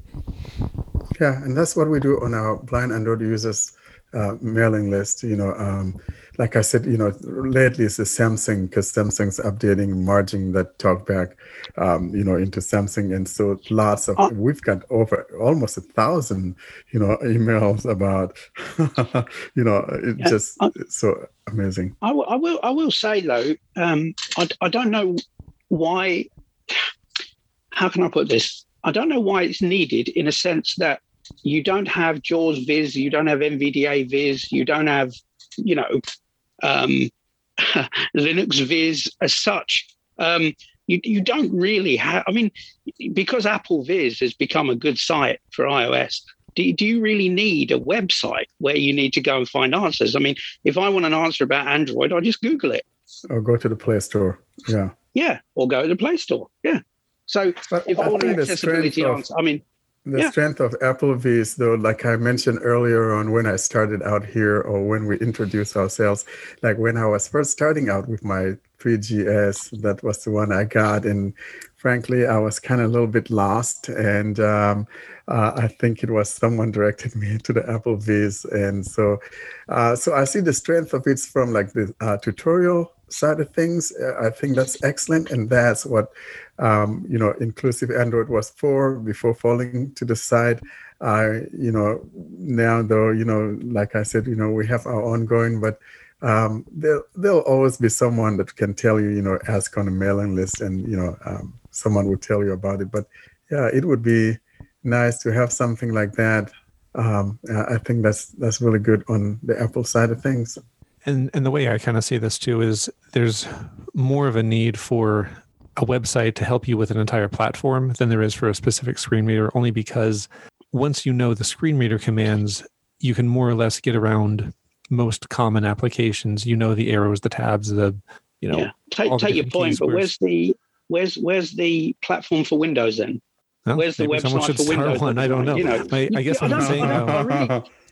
Yeah, and that's what we do on our blind Android users uh, mailing list. You know, um, like I said, you know, lately it's the Samsung, because Samsung's updating, merging that talkback, um, you know, into Samsung. And so lots of, oh. we've got over almost a thousand, you know, emails about, you know, it yeah. just I, it's so amazing. I, w- I will, I will say though, um, I, I don't know why, how can I put this? I don't know why it's needed, in a sense that you don't have JAWS Viz, you don't have N V D A Viz, you don't have, you know, um, Linux Viz as such. Um, you, you don't really have, I mean, because AppleVis has become a good site for iOS, do, do you really need a website where you need to go and find answers? I mean, if I want an answer about Android, I just Google it. Or go to the Play Store. Yeah. Yeah. Or go to the Play Store. Yeah. So but if I, I want an accessibility of, answer, I mean, the yeah. strength of AppleVis, though, like I mentioned earlier on when I started out here, or when we introduced ourselves, like when I was first starting out with my three G S, that was the one I got. And frankly, I was kind of a little bit lost. And um, uh, I think it was someone directed me to the AppleVis. And so, uh, so I see the strength of it from like the uh, tutorial side of things. I think that's excellent. And that's what, um, you know, Inclusive Android was for before falling to the side. Uh, you know, now though, you know, like I said, you know, we have our ongoing, but um, there, there'll always be someone that can tell you, you know, ask on a mailing list, and, you know, um, someone will tell you about it. But yeah, it would be nice to have something like that. Um, I think that's, that's really good on the Apple side of things. And and the way I kind of see this too is there's more of a need for a website to help you with an entire platform than there is for a specific screen reader, only because once you know the screen reader commands, you can more or less get around most common applications. You know the arrows, the tabs, the, you know. Yeah. Take, take your point, but where's the where's where's the platform for Windows then? Well, where's the website for Windows? One, I don't know. You know I, I guess I what I'm saying I, now. I, really,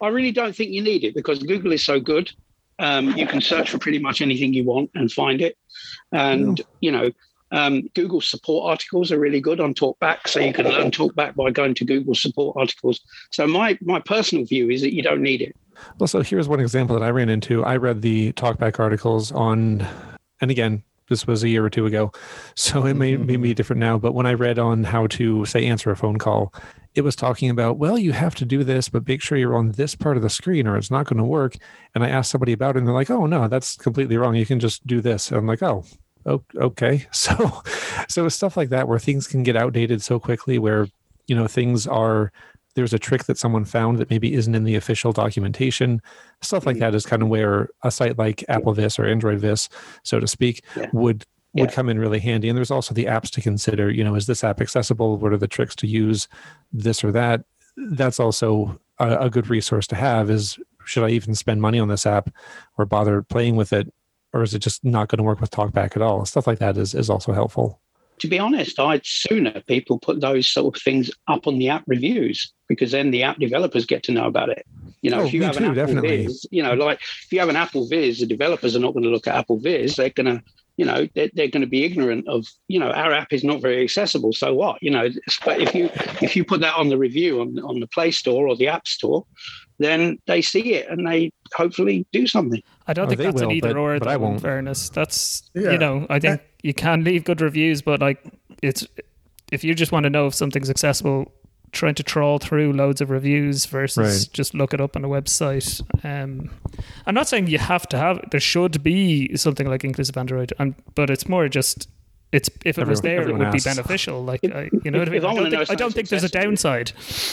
I really don't think you need it because Google is so good. Um, you can search for pretty much anything you want and find it. And, yeah. you know, um, Google support articles are really good on TalkBack. So you can learn TalkBack by going to Google support articles. So my, my personal view is that you don't need it. Well, so here's one example that I ran into. I read the TalkBack articles on, and again, this was a year or two ago, so it may, may be different now. But when I read on how to, say, answer a phone call, it was talking about, well, you have to do this, but make sure you're on this part of the screen or it's not going to work. And I asked somebody about it and they're like, oh, no, that's completely wrong. You can just do this. And I'm like, oh, okay. So, so it's stuff like that where things can get outdated so quickly where, you know, things are, there's a trick that someone found that maybe isn't in the official documentation. Stuff like that is kind of where a site like AppleVis or AndroidVis, so to speak, yeah. would would yeah. come in really handy. And there's also the apps to consider, you know, is this app accessible? What are the tricks to use this or that? That's also a, a good resource to have is, should I even spend money on this app or bother playing with it? Or is it just not going to work with TalkBack at all? Stuff like that is, is also helpful. To be honest, I'd sooner people put those sort of things up on the app reviews because then the app developers get to know about it. You know, oh, if you me have too, an Apple definitely. Viz, you know, like if you have an Apple Viz, the developers are not going to look at Apple Viz. They're going to, you know, they're, they're going to be ignorant of, you know, our app is not very accessible. So what? You know, but if you if you put that on the review on on the Play Store or the App Store, then they see it and they hopefully do something. I don't oh, think that's will, an either but, or. But though, I won't. In fairness, that's yeah. you know, I think I, you can leave good reviews, but like it's if you just want to know if something's accessible, trying to trawl through loads of reviews versus right. just look it up on a website. Um, I'm not saying you have to have. There should be something like Inclusive Android, and but it's more just. It's if it everyone, was there, it would asks. be beneficial. Like I, you know, what I, mean? I, I don't think, I don't think there's a downside.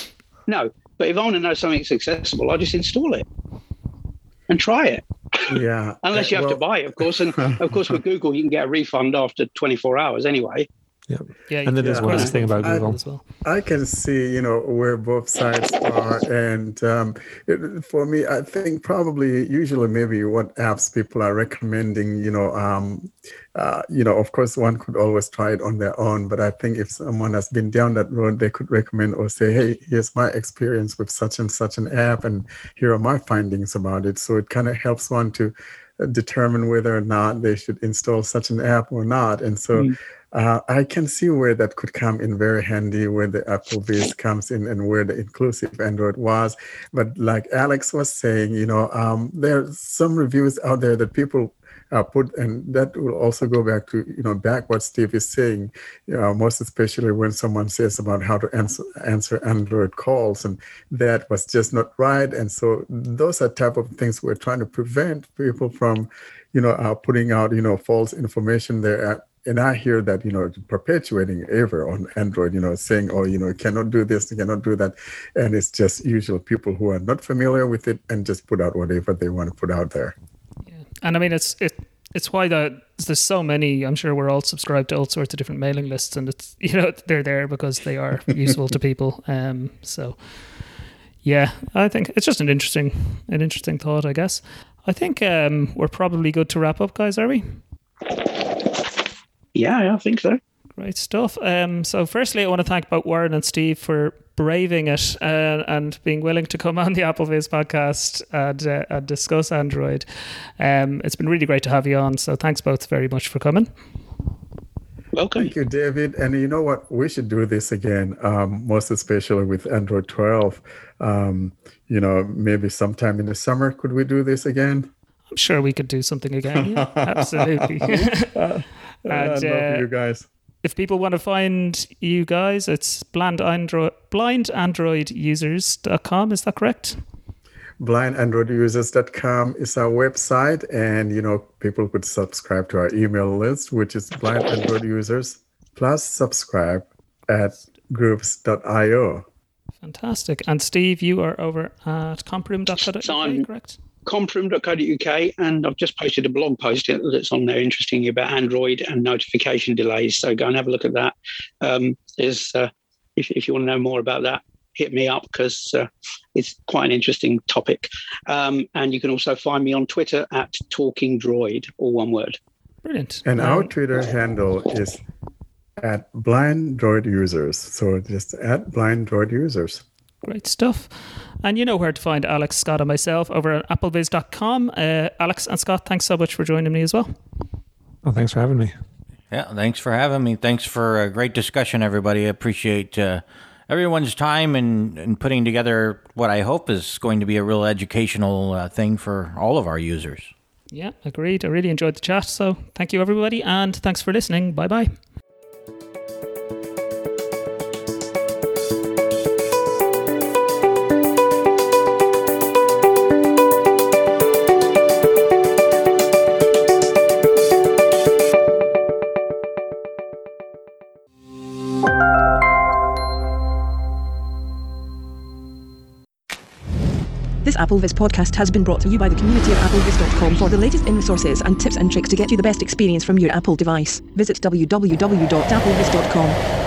No, but if I want to know something's accessible, I just install it and try it. Yeah. Unless you have well, to buy it, of course. And of course, with Google, you can get a refund after twenty-four hours anyway. Yeah, yeah. And then there's yeah. one nice thing about Google I, as well. I can see, you know, where both sides are, and um, it, for me, I think probably usually maybe what apps people are recommending, you know, um, uh, you know, of course, one could always try it on their own, but I think if someone has been down that road, they could recommend or say, hey, here's my experience with such and such an app, and here are my findings about it. So it kind of helps one to determine whether or not they should install such an app or not. And so mm. uh, I can see where that could come in very handy, where the Apple Viz comes in and where the Inclusive Android was. But like Alex was saying, you know, um, there's some reviews out there that people Uh, put, and that will also go back to, you know, back what Steve is saying, you know, most especially when someone says about how to answer, answer Android calls, and that was just not right. And so those are type of things we're trying to prevent people from, you know, uh, putting out, you know, false information there. And I hear that, you know, perpetuating ever on Android, you know, saying, oh, you know, you cannot do this, you cannot do that. And it's just usual people who are not familiar with it and just put out whatever they want to put out there. And I mean, it's it it's why that there's so many. I'm sure we're all subscribed to all sorts of different mailing lists, and it's, you know, they're there because they are useful to people. Um, so yeah, I think it's just an interesting an interesting thought, I guess. I think um, we're probably good to wrap up, guys. Are we? Yeah, I think so. Great stuff. Um, so firstly, I want to thank both Warren and Steve for braving it uh, and being willing to come on the AppleVis podcast and, uh, and discuss Android. Um, it's been really great to have you on. So thanks both very much for coming. Welcome. Thank you, David. And you know what? We should do this again, um, most especially with Android twelve. Um, you know, maybe sometime in the summer, could we do this again? I'm sure we could do something again. Yeah, absolutely. uh, and, I love uh, you guys. If people want to find you guys, it's blind android blind android users dot com. Is that correct? blind android users dot com is our website, and you know, people could subscribe to our email list, which is Blind Android Users plus subscribe at groups dot io. Fantastic. And Steve, you are over at comproom dot co dot U K, correct? comproom dot co dot U K, and I've just posted a blog post that's on there interesting about Android and notification delays. So go and have a look at that. Um, there's, uh, if, if you want to know more about that, hit me up because uh, it's quite an interesting topic. Um, and you can also find me on Twitter at Talking Droid, all one word. Brilliant. And um, our Twitter handle is at Blind Droid Users. So just at Blind Droid Users. Great stuff. And you know where to find Alex, Scott and myself over at appleviz dot com. Uh, Alex and Scott, thanks so much for joining me as well. Oh, thanks for having me. Yeah, thanks for having me. Thanks for a great discussion, everybody. I appreciate uh, everyone's time and, and putting together what I hope is going to be a real educational uh, thing for all of our users. Yeah, agreed. I really enjoyed the chat. So thank you, everybody. And thanks for listening. Bye-bye. This AppleVis podcast has been brought to you by the community of appleviz dot com. For the latest in resources and tips and tricks to get you the best experience from your Apple device, visit w w w dot appleviz dot com.